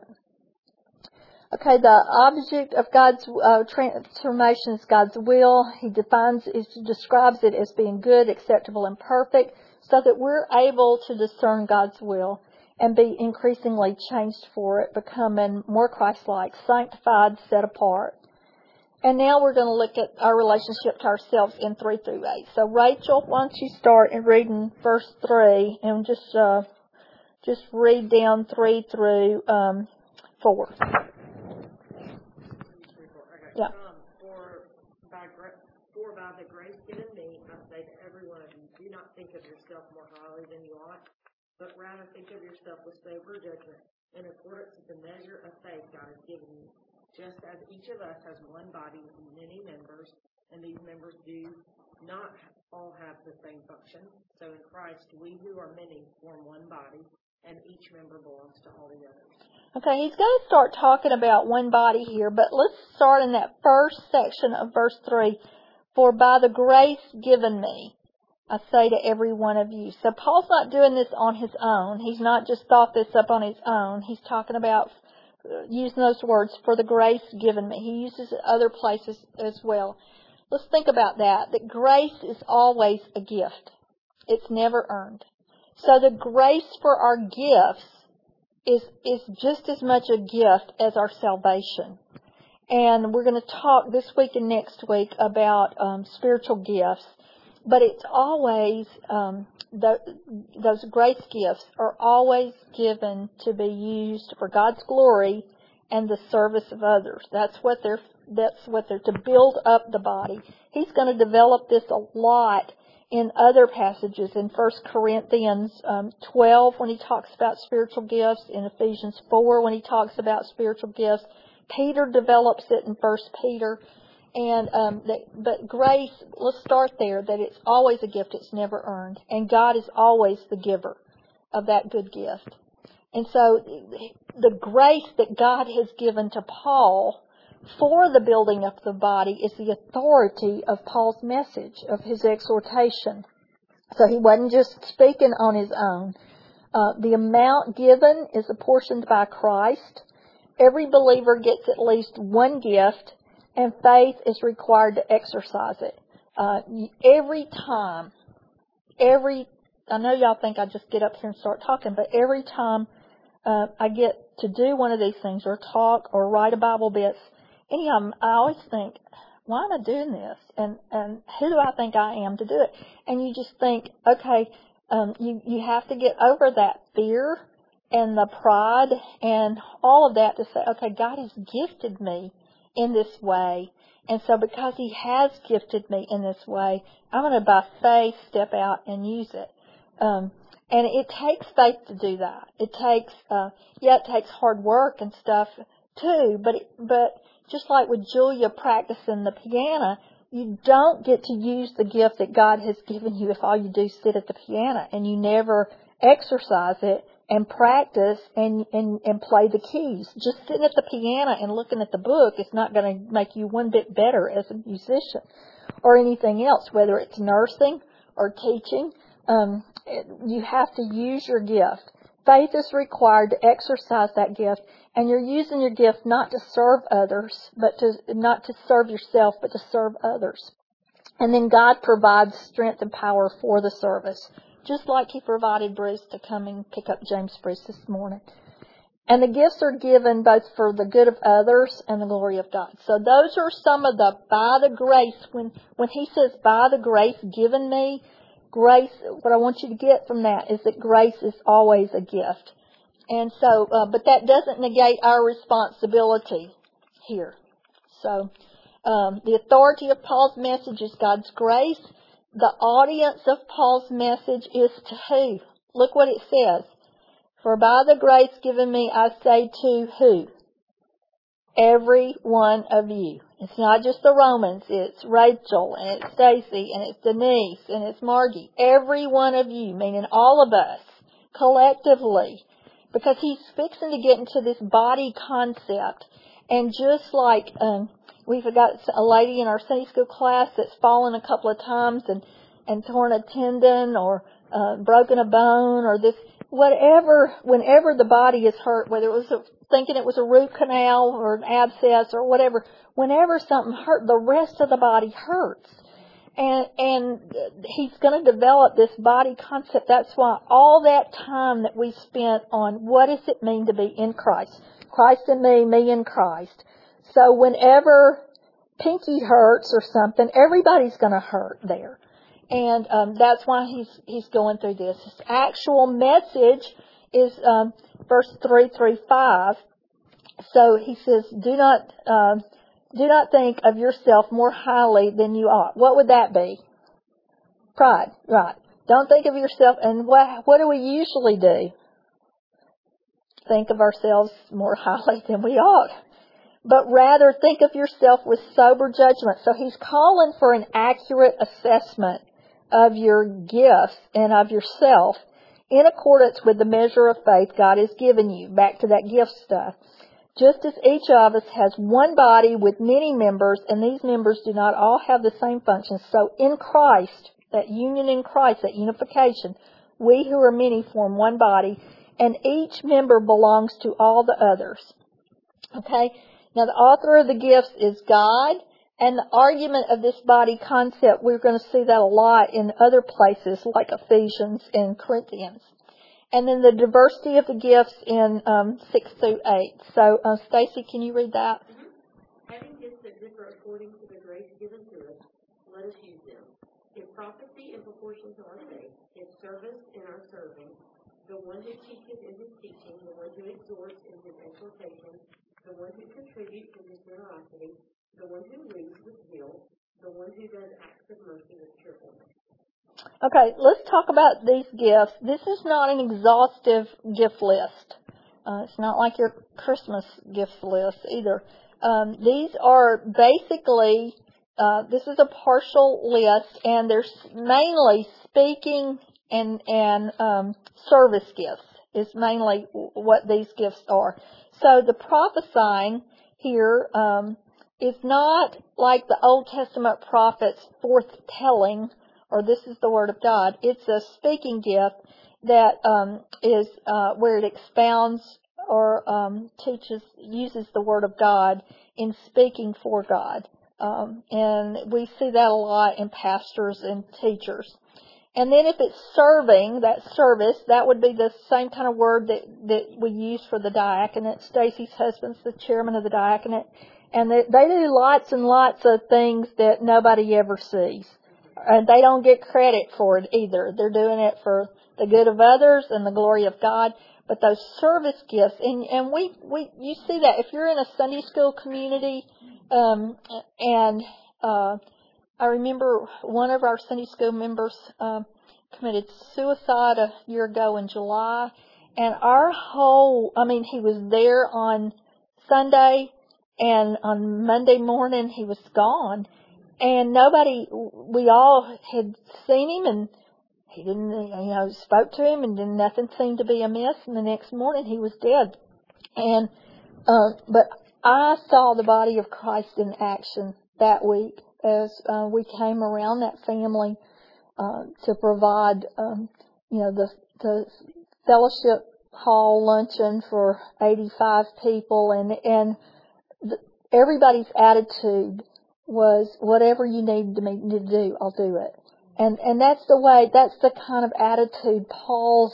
Okay, the object of God's uh, transformation is God's will. He defines, it describes it as being good, acceptable, and perfect, so that we're able to discern God's will and be increasingly changed for it, becoming more Christ-like, sanctified, set apart. And now we're going to look at our relationship to ourselves in three through eight. So Rachel, why don't you start in reading verse three and just uh, just read down three through um, four. Yeah. Um, for by gra- for by the grace given me, I say to every one of you, do not think of yourself more highly than you ought, but rather think of yourself with sober judgment, in accordance with the measure of faith God has given you. Just as each of us has one body with many members, and these members do not all have the same function, so in Christ we who are many form one body, and each member belongs to all the others. Okay, he's going to start talking about one body here, but let's start in that first section of verse three. For by the grace given me, I say to every one of you. So Paul's not doing this on his own. He's not just thought this up on his own. He's talking about using those words, for the grace given me. He uses it other places as well. Let's think about that, that grace is always a gift. It's never earned. So the grace for our gifts is, is just as much a gift as our salvation. And we're going to talk this week and next week about um, spiritual gifts. But it's always, um, the, those grace gifts are always given to be used for God's glory and the service of others. That's what they're, that's what they're, to build up the body. He's going to develop this a lot in other passages, in First Corinthians um, twelve when he talks about spiritual gifts, in Ephesians four when he talks about spiritual gifts. Peter develops it in First Peter. And um, that, but grace, let's start there, that it's always a gift, it's never earned. And God is always the giver of that good gift. And so the grace that God has given to Paul for the building up of the body is the authority of Paul's message, of his exhortation. So he wasn't just speaking on his own. Uh, the amount given is apportioned by Christ. Every believer gets at least one gift, and faith is required to exercise it. Uh, every time, every, I know y'all think I just get up here and start talking, but every time uh, I get to do one of these things, or talk, or write a Bible bits, any of them, I always think, why am I doing this? And, and who do I think I am to do it? And you just think, okay, um, you, you have to get over that fear and the pride and all of that to say, okay, God has gifted me in this way. And so because he has gifted me in this way, I'm going to by faith step out and use it. Um, and it takes faith to do that. It takes, uh, yeah, it takes hard work and stuff too, but, it, but just like with Julia practicing the piano, you don't get to use the gift that God has given you if all you do is sit at the piano and you never exercise it and practice and, and, and play the keys. Just sitting at the piano and looking at the book is not going to make you one bit better as a musician or anything else, whether it's nursing or teaching. Um, it, you have to use your gift. Faith is required to exercise that gift, and you're using your gift not to serve others, but to not to serve yourself, but to serve others. And then God provides strength and power for the service, just like he provided Bruce to come and pick up James Bruce this morning. And the gifts are given both for the good of others and the glory of God. So those are some of the by the grace. When, when he says by the grace given me, grace, what I want you to get from that is that grace is always a gift. And so, uh, but that doesn't negate our responsibility here. So, um, the authority of Paul's message is God's grace. The audience of Paul's message is to who? Look what it says. For by the grace given me, I say to who? Every one of you. It's not just the Romans. It's Rachel, and it's Stacy, and it's Denise, and it's Margie. Every one of you, meaning all of us, collectively. Because he's fixing to get into this body concept. And just like um, we've got a lady in our Sunday school class that's fallen a couple of times and, and torn a tendon or uh, broken a bone or this, whatever, whenever the body is hurt, whether it was a, thinking it was a root canal or an abscess or whatever, whenever something hurt, the rest of the body hurts. And, and he's going to develop this body concept. That's why all that time that we spent on what does it mean to be in Christ? Christ in me, me in Christ. So whenever Pinky hurts or something, everybody's going to hurt there. And um, that's why he's he's going through this. His actual message is um, verse three through five. So he says, do not... Uh, Do not think of yourself more highly than you ought. What would that be? Pride, right. Don't think of yourself, and what, what do we usually do? Think of ourselves more highly than we ought. But rather think of yourself with sober judgment. So he's calling for an accurate assessment of your gifts and of yourself in accordance with the measure of faith God has given you. Back to that gift stuff. Just as each of us has one body with many members, and these members do not all have the same functions, so in Christ, that union in Christ, that unification, we who are many form one body, and each member belongs to all the others. Okay? Now, the author of the gifts is God, and the argument of this body concept, we're going to see that a lot in other places like Ephesians and Corinthians. And then the diversity of the gifts in um, six through eight. So, uh, Stacy, can you read that? Mm-hmm. Having gifts that differ according to the grace given to us, let us use them. In prophecy in proportion to our faith, in service in our serving, the one who teaches in his teaching, the one who exhorts in his exhortation, the one who contributes in his generosity, the one who leads with zeal, the one who does acts of mercy with cheerfulness. Okay, let's talk about these gifts. This is not an exhaustive gift list. Uh, it's not like your Christmas gift list either. Um, these are basically, uh, this is a partial list, and there's mainly speaking and and um, service gifts is mainly what these gifts are. So the prophesying here um, is not like the Old Testament prophets foretelling, or this is the Word of God. It's a speaking gift that um, is uh, where it expounds or um, teaches, uses the Word of God in speaking for God. Um, and we see that a lot in pastors and teachers. And then if it's serving, that service, that would be the same kind of word that, that we use for the diaconate. Stacy's husband's the chairman of the diaconate. And they, they do lots and lots of things that nobody ever sees. And they don't get credit for it either. They're doing it for the good of others and the glory of God. But those service gifts, and, and we, we, you see that if you're in a Sunday school community, um, and, uh, I remember one of our Sunday school members, um, committed suicide a year ago in July, and our whole, I mean, he was there on Sunday, and on Monday morning he was gone. And nobody, we all had seen him, and he didn't, you know, spoke to him, and then nothing seemed to be amiss, and the next morning he was dead. And, uh, but I saw the body of Christ in action that week as uh, we came around that family uh, to provide, um, you know, the, the fellowship hall luncheon for eighty-five people, and, and the, everybody's attitude was, whatever you need to me to do, I'll do it. And and that's the way, that's the kind of attitude Paul's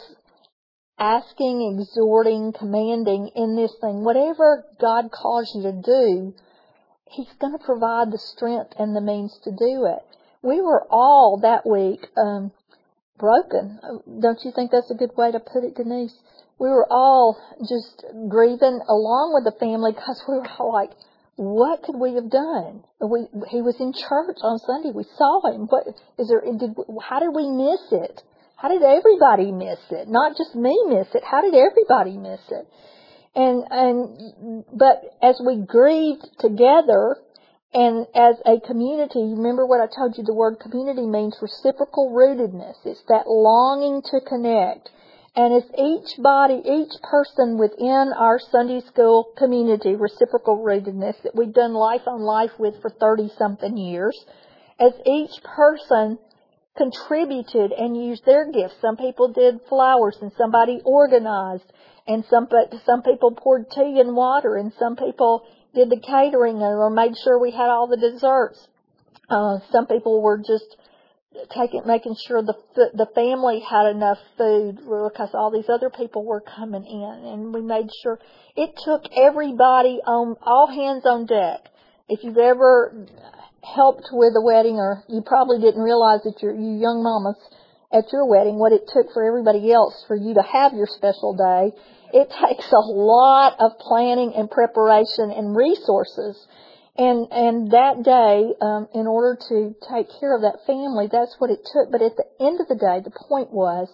asking, exhorting, commanding in this thing. Whatever God calls you to do, He's going to provide the strength and the means to do it. We were all that week um, broken. Don't you think that's a good way to put it, Denise? We were all just grieving along with the family because we were all like, what could we have done? We, he was in church on Sunday. We saw him. What is there? Did, how did we miss it? How did everybody miss it? Not just me miss it. How did everybody miss it? And and but as we grieved together, and as a community, remember what I told you. The word community means reciprocal rootedness. It's that longing to connect. And as each body, each person within our Sunday school community, reciprocal rootedness that we've done life on life with for thirty-something years, as each person contributed and used their gifts. Some people did flowers, and somebody organized, and some some people poured tea and water, and some people did the catering or made sure we had all the desserts. Uh, some people were just taking, making sure the the family had enough food because all these other people were coming in, and we made sure it took everybody on, all hands on deck. If you've ever helped with a wedding, or you probably didn't realize that your you young mamas at your wedding, what it took for everybody else for you to have your special day. It takes a lot of planning and preparation and resources. And and that day, um, in order to take care of that family, that's what it took. But at the end of the day, the point was,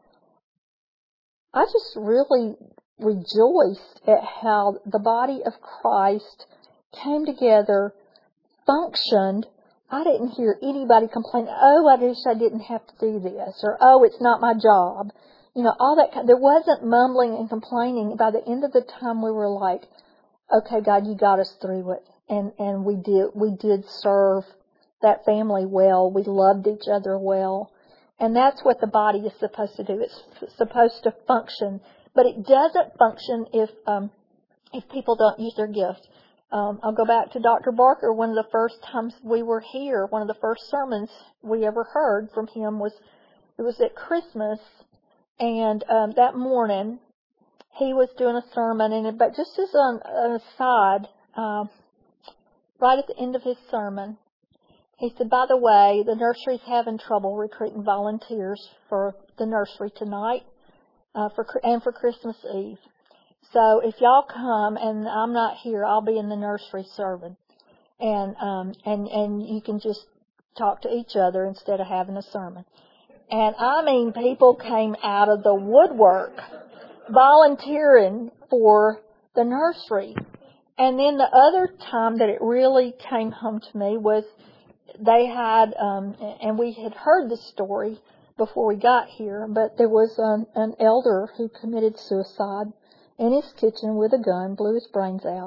I just really rejoiced at how the body of Christ came together, functioned. I didn't hear anybody complain, oh, I wish I didn't have to do this, or oh, it's not my job. you know, all that. Kind, there wasn't mumbling and complaining. By the end of the time, we were like, okay, God, you got us through it. And, and we did, we did serve that family well. We loved each other well. And that's what the body is supposed to do. It's supposed to function. But it doesn't function if, um, if people don't use their gift. Um, I'll go back to Doctor Barker. One of the first times we were here, one of the first sermons we ever heard from him was, it was at Christmas. And, um, that morning, he was doing a sermon, and but just as an, an aside, um, right at the end of his sermon, he said, by the way, the nursery's having trouble recruiting volunteers for the nursery tonight uh, for and for Christmas Eve. So if y'all come and I'm not here, I'll be in the nursery serving. And um, and, and you can just talk to each other instead of having a sermon. And I mean, people came out of the woodwork volunteering for the nursery. And then the other time that it really came home to me was they had, um, and we had heard the story before we got here, but there was an, an elder who committed suicide in his kitchen with a gun, blew his brains out.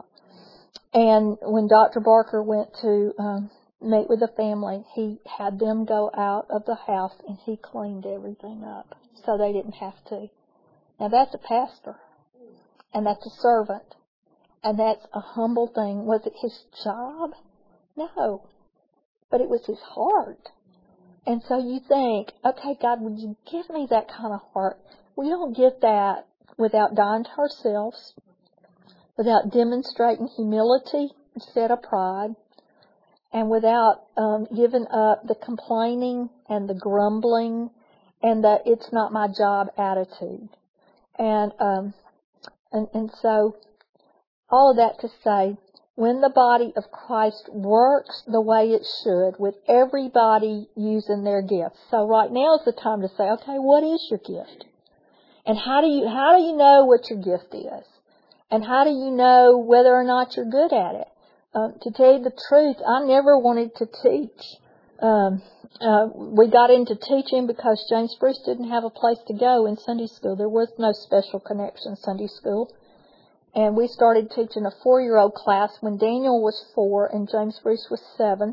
And when Doctor Barker went to um, meet with the family, he had them go out of the house and he cleaned everything up so they didn't have to. Now that's a pastor, and that's a servant, and that's a humble thing. Was it his job? No, but it was his heart. And so you think, okay, God, would you give me that kind of heart? We don't get that without dying to ourselves, without demonstrating humility instead of pride, and without um, giving up the complaining and the grumbling and the it's not my job attitude. And, um, and, and so all of that to say, when the body of Christ works the way it should, with everybody using their gifts. So right now is the time to say, okay, what is your gift? And how do you, how do you know what your gift is? And how do you know whether or not you're good at it? Uh, to tell you the truth, I never wanted to teach. Um, uh, we got into teaching because James Bruce didn't have a place to go in Sunday school. There was no special connection Sunday school. And we started teaching a four-year-old class when Daniel was four and James Bruce was seven.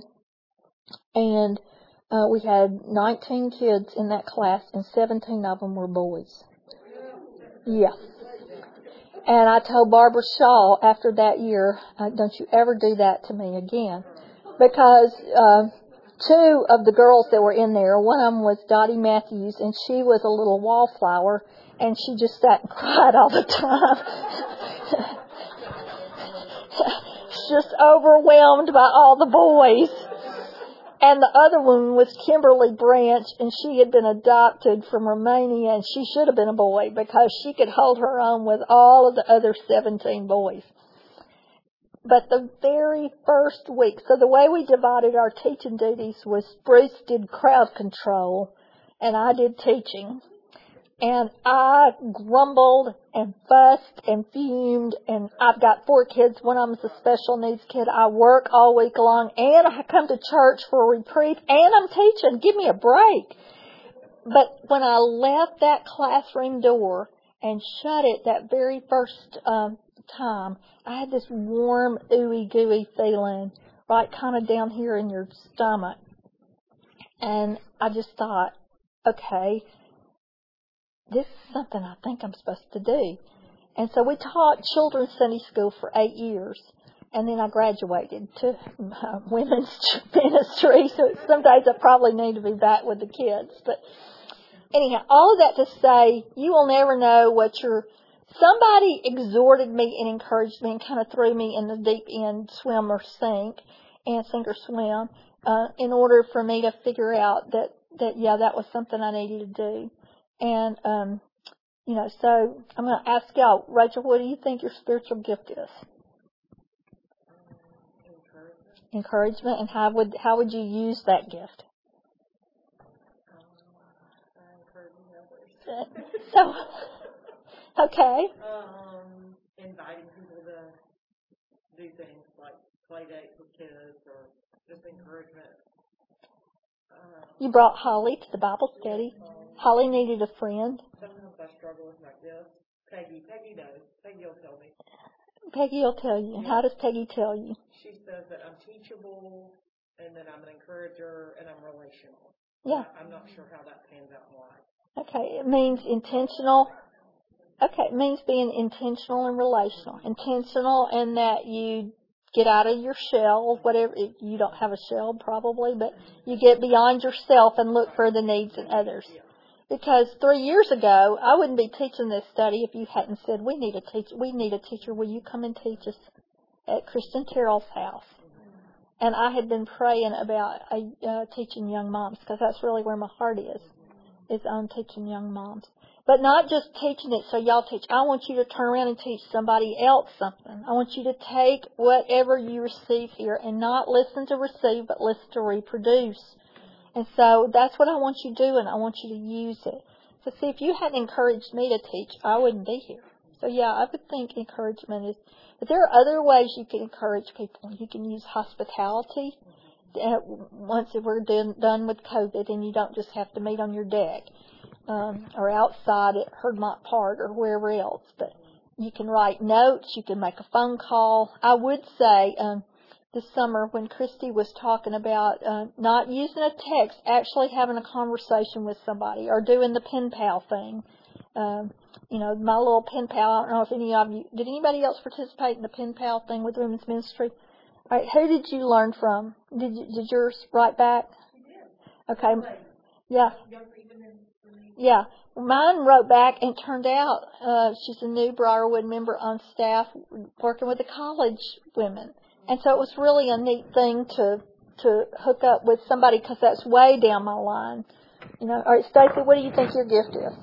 And uh, we had nineteen kids in that class, and seventeen of them were boys. Yeah. And I told Barbara Shaw after that year, uh, don't you ever do that to me again. Because uh, two of the girls that were in there, one of them was Dottie Matthews, and she was a little wallflower, and she just sat and cried all the time. Just overwhelmed by all the boys. And the other one was Kimberly Branch, and she had been adopted from Romania, and she should have been a boy because she could hold her own with all of the other seventeen boys. But the very first week, so the way we divided our teaching duties was Bruce did crowd control, and I did teaching. And I grumbled and fussed and fumed, and I've got four kids. One of them's a special needs kid. I work all week long, and I come to church for a reprieve, and I'm teaching. Give me a break. But when I left that classroom door and shut it that very first um, time, I had this warm, ooey gooey feeling right kind of down here in your stomach. And I just thought, okay, this is something I think I'm supposed to do. And so we taught children's Sunday school for eight years. And then I graduated to uh, women's ministry. So some days I probably need to be back with the kids. But anyhow, all of that to say, you will never know what your... Somebody exhorted me and encouraged me and kind of threw me in the deep end, swim or sink, and sink or swim, uh, in order for me to figure out that, that, yeah, that was something I needed to do. And, um, you know, so I'm going to ask y'all, Rachel, what do you think your spiritual gift is? Encouragement. Encouragement, and how would how would you use that gift? Um, encouraging others. So, okay. Um, inviting people to do things like play dates with kids or just encouragement. Uh, you brought Holly to the Bible study. Um, Holly needed a friend. Sometimes I struggle with my gifts? Peggy, Peggy knows. Peggy will tell me. Peggy will tell you. And Yeah. how does Peggy tell you? She says that I'm teachable, and that I'm an encourager, and I'm relational. Yeah. I, I'm not sure how that pans out in life. Okay, it means intentional. Okay, it means being intentional and relational. Intentional in that you get out of your shell, whatever, you don't have a shell probably, but you get beyond yourself and look for the needs of others. Because three years ago, I wouldn't be teaching this study if you hadn't said, we need a teacher, we need a teacher, will you come and teach us at Kristen Terrell's house? And I had been praying about uh, teaching young moms, because that's really where my heart is, is on teaching young moms. But not just teaching it so y'all teach. I want you to turn around and teach somebody else something. I want you to take whatever you receive here and not listen to receive, but listen to reproduce. And so that's what I want you doing. I want you to use it. So see, if you hadn't encouraged me to teach, I wouldn't be here. So yeah, I would think encouragement is, but there are other ways you can encourage people. You can use hospitality. Uh, once we're done, done with COVID, and you don't just have to meet on your deck. Um, or outside at Herdmont Park or wherever else. But you can write notes, you can make a phone call. I would say um, this summer when Christy was talking about uh, not using a text, actually having a conversation with somebody or doing the pen pal thing. Um, you know, my little pen pal, I don't know if any of you, did anybody else participate in the pen pal thing with Women's Ministry? All right, who did you learn from? Did you, did yours write back? Okay. Yeah. Yeah, mine wrote back and turned out uh, she's a new Briarwood member on staff working with the college women. And so it was really a neat thing to to hook up with somebody because that's way down my line. You know, all right, Stacy, what do you think your gift is?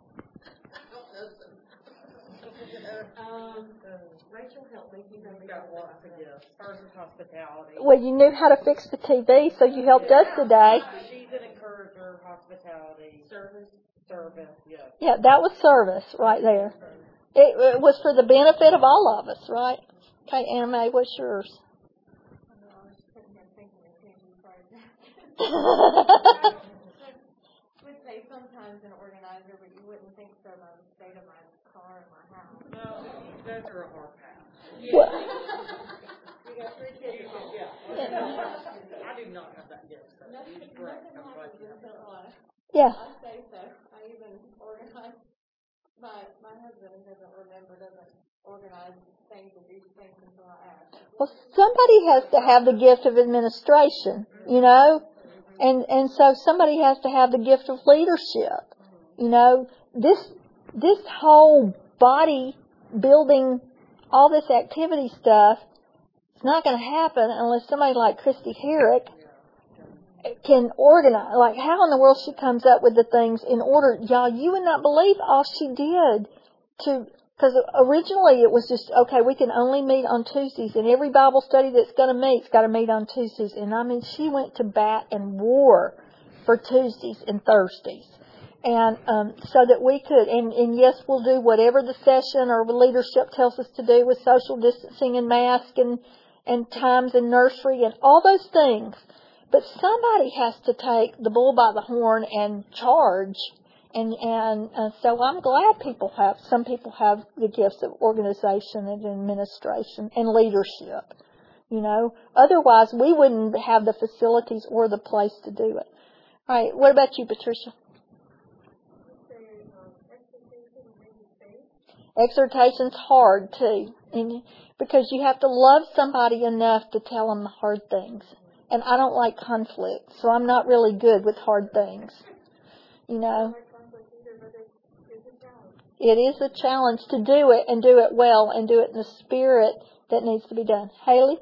Um, Rachel helped me. You've got lots of gifts. Hers is hospitality. Well, you knew how to fix the T V, so you helped us today. She's an encourager, hospitality. Service. Service, yes. Yeah, that was service right there. It, it was for the benefit of all of us, right? Okay, Anna Mae, what's yours? would say sometimes an organizer, but you wouldn't think so by the state of my car and my house. No, those are a hard pass. Well, You got three kids. Yeah. I do not have that gift. So Nothing, correct. nothing I'm glad happens you have until that. I, yeah. I say so. I even organize. My my husband doesn't remember, doesn't organize things or do things until I ask. Well, somebody has to have the gift of administration, you know, and and so somebody has to have the gift of leadership. You know, this this whole body building, all this activity stuff, it's not going to happen unless somebody like Christy Herrick can organize. Like, how in the world she comes up with the things in order? Y'all, you would not believe all she did to. Because originally it was just, okay, we can only meet on Tuesdays, and every Bible study that's going to meet's got to meet on Tuesdays. And I mean, she went to bat and war for Tuesdays and Thursdays. And um, so that we could, and, and yes, we'll do whatever the session or the leadership tells us to do with social distancing and mask and, and times and nursery and all those things. But somebody has to take the bull by the horn and charge. And and uh, so I'm glad people have, some people have the gifts of organization and administration and leadership, you know. Otherwise, we wouldn't have the facilities or the place to do it. All right, what about you, Patricia? Exhortation's hard, too, and because you have to love somebody enough to tell them the hard things. And I don't like conflict, so I'm not really good with hard things, you know. It is a challenge to do it and do it well and do it in the spirit that needs to be done. Haley?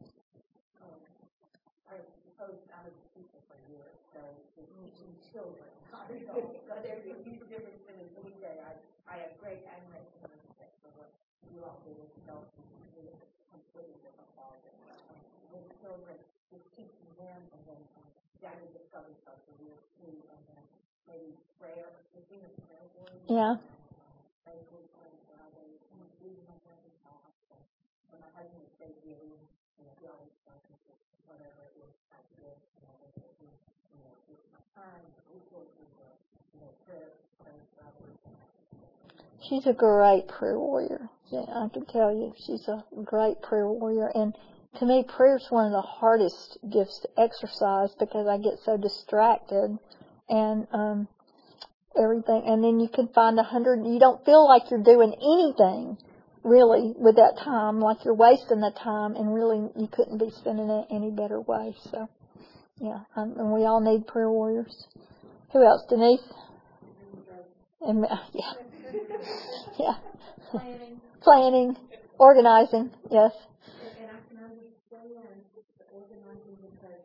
I suppose I was a teacher for years, so teaching children, so there's a huge difference in it. We say I, I have great admiration and respect for what you all do with adults and it's completely different ballgame. With children, just teaching them and then guiding discovery stuff for years too, and then maybe prayer, just being a prayer board. Yeah. She's a great prayer warrior. Yeah, I can tell you, she's a great prayer warrior. And to me, prayer is one of the hardest gifts to exercise because I get so distracted and um, everything. And then you can find a hundred. You don't feel like you're doing anything really with that time, like you're wasting the time, and really you couldn't be spending it any better way. So, yeah, um, and we all need prayer warriors. Who else? Denise? And, uh, yeah. Yeah. Planning. Planning. Organizing. Yes. And I can understand the organizing because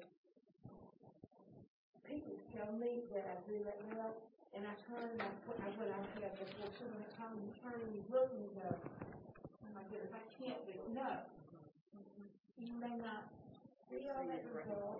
people tell me that I do that well, and I turn and I put, I what I have before children at home, you turn and you look and you go, oh my goodness, I can't do it. No. You may not see all that result,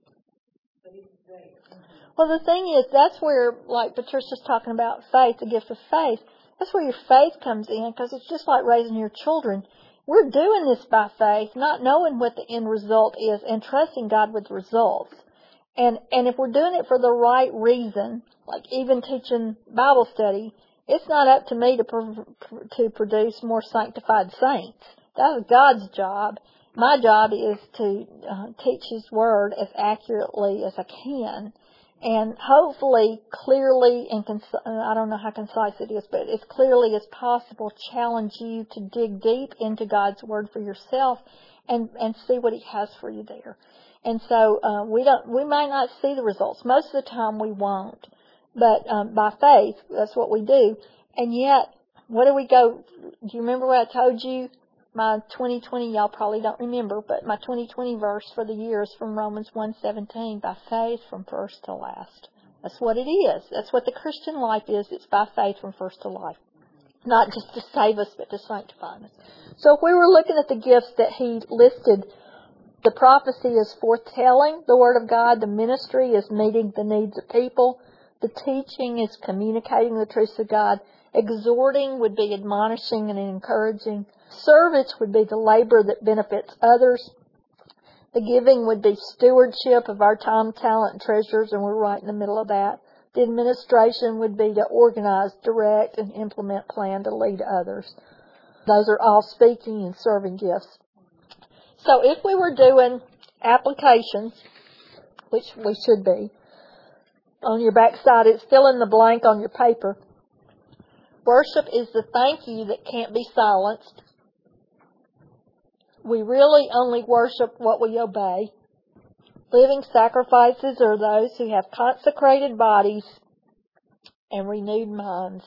but it's there. Well, the thing is, that's where, like Patricia's talking about faith, the gift of faith, that's where your faith comes in, because it's just like raising your children. We're doing this by faith, not knowing what the end result is, and trusting God with results. And and if we're doing it for the right reason, like even teaching Bible study, it's not up to me to pro- to produce more sanctified saints. That is God's job. My job is to uh, teach His Word as accurately as I can, and hopefully clearly and cons- I don't know how concise it is, but as clearly as possible challenge you to dig deep into God's Word for yourself and, and see what He has for you there. And so uh, we don't we might not see the results. Most of the time we won't, but um, by faith, that's what we do. And yet, what do we go? Do you remember what I told you? My twenty twenty, y'all probably don't remember, but my twenty twenty verse for the year is from Romans one seventeen, by faith from first to last. That's what it is. That's what the Christian life is. It's by faith from first to last. Not just to save us, but to sanctify us. So if we were looking at the gifts that he listed, the prophecy is foretelling the Word of God. The ministry is meeting the needs of people. The teaching is communicating the truths of God. Exhorting would be admonishing and encouraging. Service would be the labor that benefits others. The giving would be stewardship of our time, talent, and treasures, and we're right in the middle of that. The administration would be to organize, direct, and implement plan to lead others. Those are all speaking and serving gifts. So if we were doing applications, which we should be, on your back side, it's fill in the blank on your paper. Worship is the thank you that can't be silenced. We really only worship what we obey. Living sacrifices are those who have consecrated bodies and renewed minds.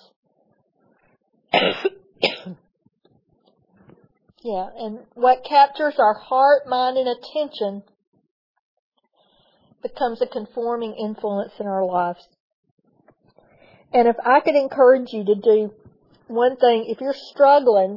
Yeah, and what captures our heart, mind, and attention becomes a conforming influence in our lives. And if I could encourage you to do one thing, if you're struggling,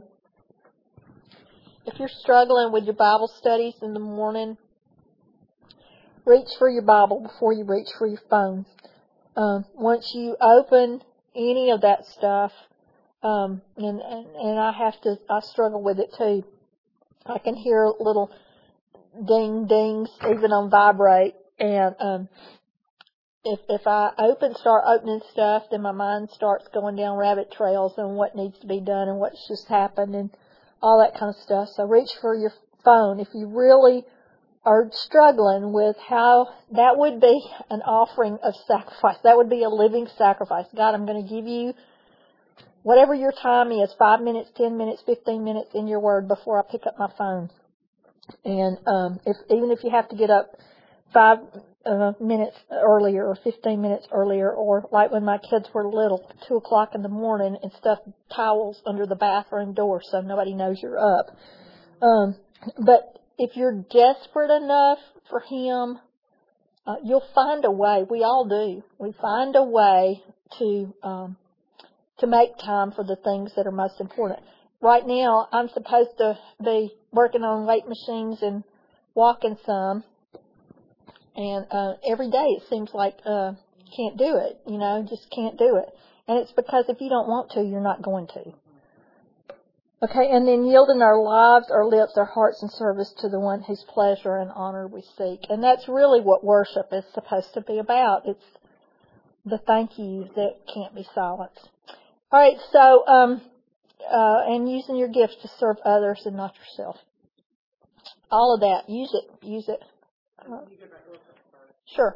if you're struggling with your Bible studies in the morning, reach for your Bible before you reach for your phone. Um, once you open any of that stuff, um, and, and, and I have to, I struggle with it too. I can hear little ding dings even on vibrate, and um, if if I open, start opening stuff, then my mind starts going down rabbit trails on what needs to be done and what's just happened and all that kind of stuff. So reach for your phone if you really are struggling with how that would be an offering of sacrifice. That would be a living sacrifice. God, I'm going to give you whatever your time is, five minutes, ten minutes, fifteen minutes in your word before I pick up my phone. And um, if even if you have to get up five uh, minutes earlier or fifteen minutes earlier, or like when my kids were little, two o'clock in the morning and stuff towels under the bathroom door so nobody knows you're up. Um, but if you're desperate enough for Him, uh, you'll find a way. We all do. We find a way to um, to make time for the things that are most important. Right now, I'm supposed to be working on weight machines and walking some, and uh, every day it seems like uh, can't do it. You know, just can't do it. And it's because if you don't want to, you're not going to. Okay, and then yielding our lives, our lips, our hearts in service to the one whose pleasure and honor we seek. And that's really what worship is supposed to be about. It's the thank you that can't be silenced. All right, so, um, uh, and using your gifts to serve others and not yourself. All of that. Use it. Use it. Uh, sure.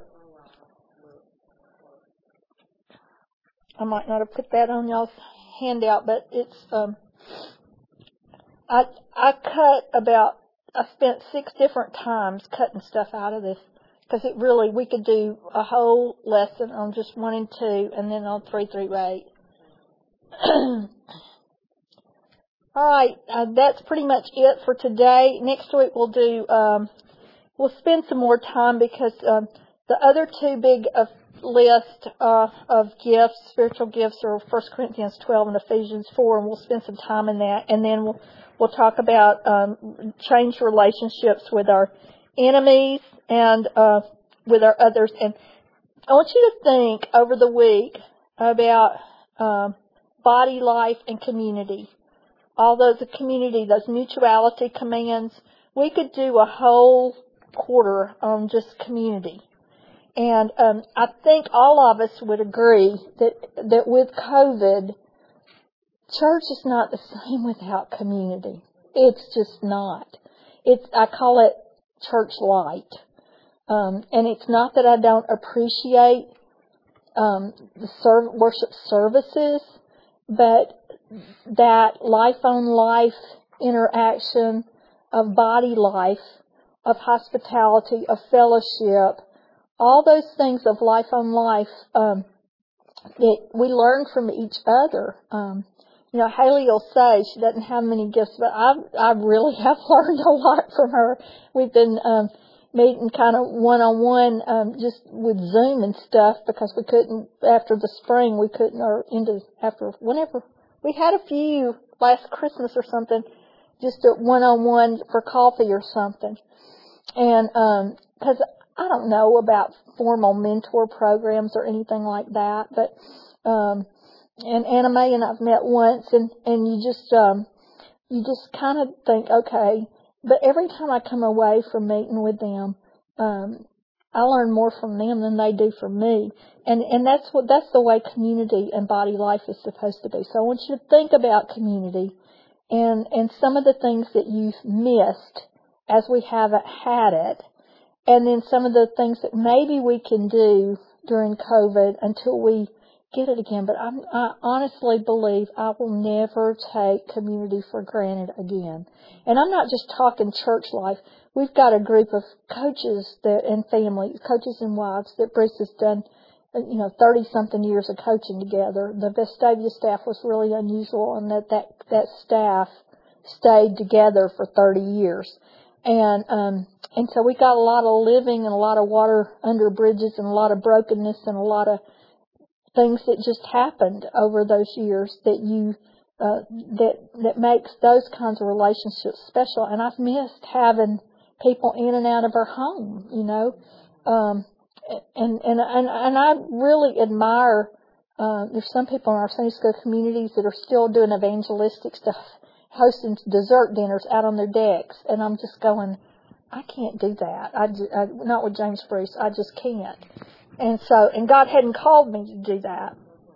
I might not have put that on y'all's handout, but it's, um, I, I cut about, I spent six different times cutting stuff out of this, because it really, we could do a whole lesson on just one and two, and then on three through eight. All right, uh, that's pretty much it for today. Next week we'll do, um, we'll spend some more time, because um, the other two big uh, list uh, of gifts, spiritual gifts, are First Corinthians twelve and Ephesians four, and we'll spend some time in that, and then we'll we'll talk about um, change relationships with our enemies and uh, with our others. And I want you to think over the week about um, body life and community. All those, the community, those mutuality commands. We could do a whole quarter on just community. And um, I think all of us would agree that, that with COVID, church is not the same without community. It's just not. It's, I call it church light. Um, and it's not that I don't appreciate um, the serv- worship services, but that life-on-life interaction of body life, of hospitality, of fellowship, all those things of life-on-life um, that we learn from each other. Um, you know, Haley will say she doesn't have many gifts, but I I really have learned a lot from her. We've been um, meeting kind of one-on-one um, just with Zoom and stuff, because we couldn't, after the spring, we couldn't, or into, after, whenever. We had a few last Christmas or something, just a one-on-one for coffee or something. And um 'cause I don't know about formal mentor programs or anything like that, but um, and Anna Mae and I've met once, and and you just um, you just kind of think, okay. But every time I come away from meeting with them, um, I learn more from them than they do from me. And and that's what that's the way community and body life is supposed to be. So I want you to think about community and and some of the things that you've missed as we haven't had it, and then some of the things that maybe we can do during COVID until we get it again. But I'm, I honestly believe I will never take community for granted again. And I'm not just talking church life. We've got a group of coaches that and families, coaches and wives, that Bruce has done, you know, thirty-something years of coaching together. The Vestavia staff was really unusual in that that, that staff stayed together for thirty years. And um, and so we got a lot of living and a lot of water under bridges and a lot of brokenness and a lot of things that just happened over those years that you uh, that that makes those kinds of relationships special. And I've missed having people in and out of our home, you know. Um, and, and and and I really admire. Uh, there's some people in our Sunday school communities that are still doing evangelistic stuff, hosting dessert dinners out on their decks, and I'm just going, I can't do that. I, just, I not with James Bruce. I just can't. And so, and God hadn't called me to do that.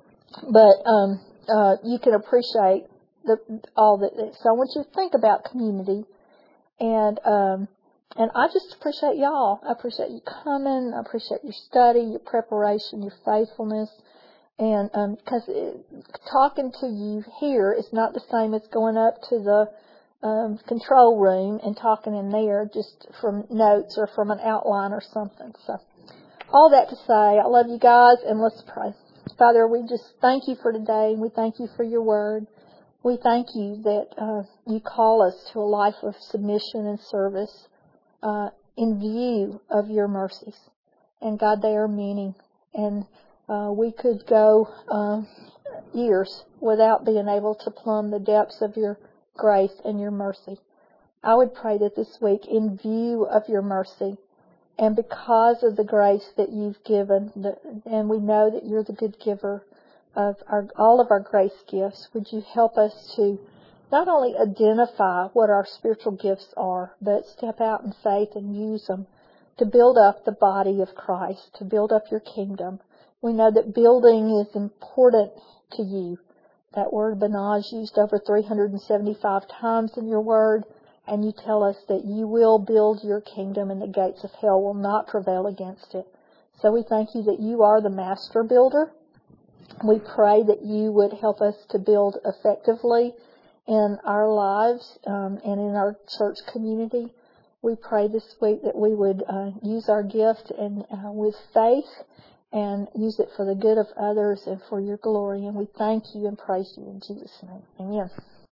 But um, uh, you can appreciate the all that. So I want you to think about community, and um, and I just appreciate y'all. I appreciate you coming. I appreciate your study, your preparation, your faithfulness. And because um, talking to you here is not the same as going up to the um, control room and talking in there just from notes or from an outline or something. So all that to say, I love you guys, and let's pray. Father, we just thank you for today. We thank you for your word. We thank you that uh, you call us to a life of submission and service uh, in view of your mercies. And God, they are many. And Uh, we could go uh, years without being able to plumb the depths of your grace and your mercy. I would pray that this week, in view of your mercy, and because of the grace that you've given, the, and we know that you're the good giver of our, all of our grace gifts, would you help us to not only identify what our spiritual gifts are, but step out in faith and use them to build up the body of Christ, to build up your kingdom. We know that building is important to you. that word banah is used over three hundred seventy-five times in your word, and you tell us that you will build your kingdom and the gates of hell will not prevail against it. So we thank you that you are the master builder. We pray that you would help us to build effectively in our lives um, and in our church community. We pray this week that we would uh, use our gift and uh, with faith and use it for the good of others and for your glory. And we thank you and praise you in Jesus' name. Amen.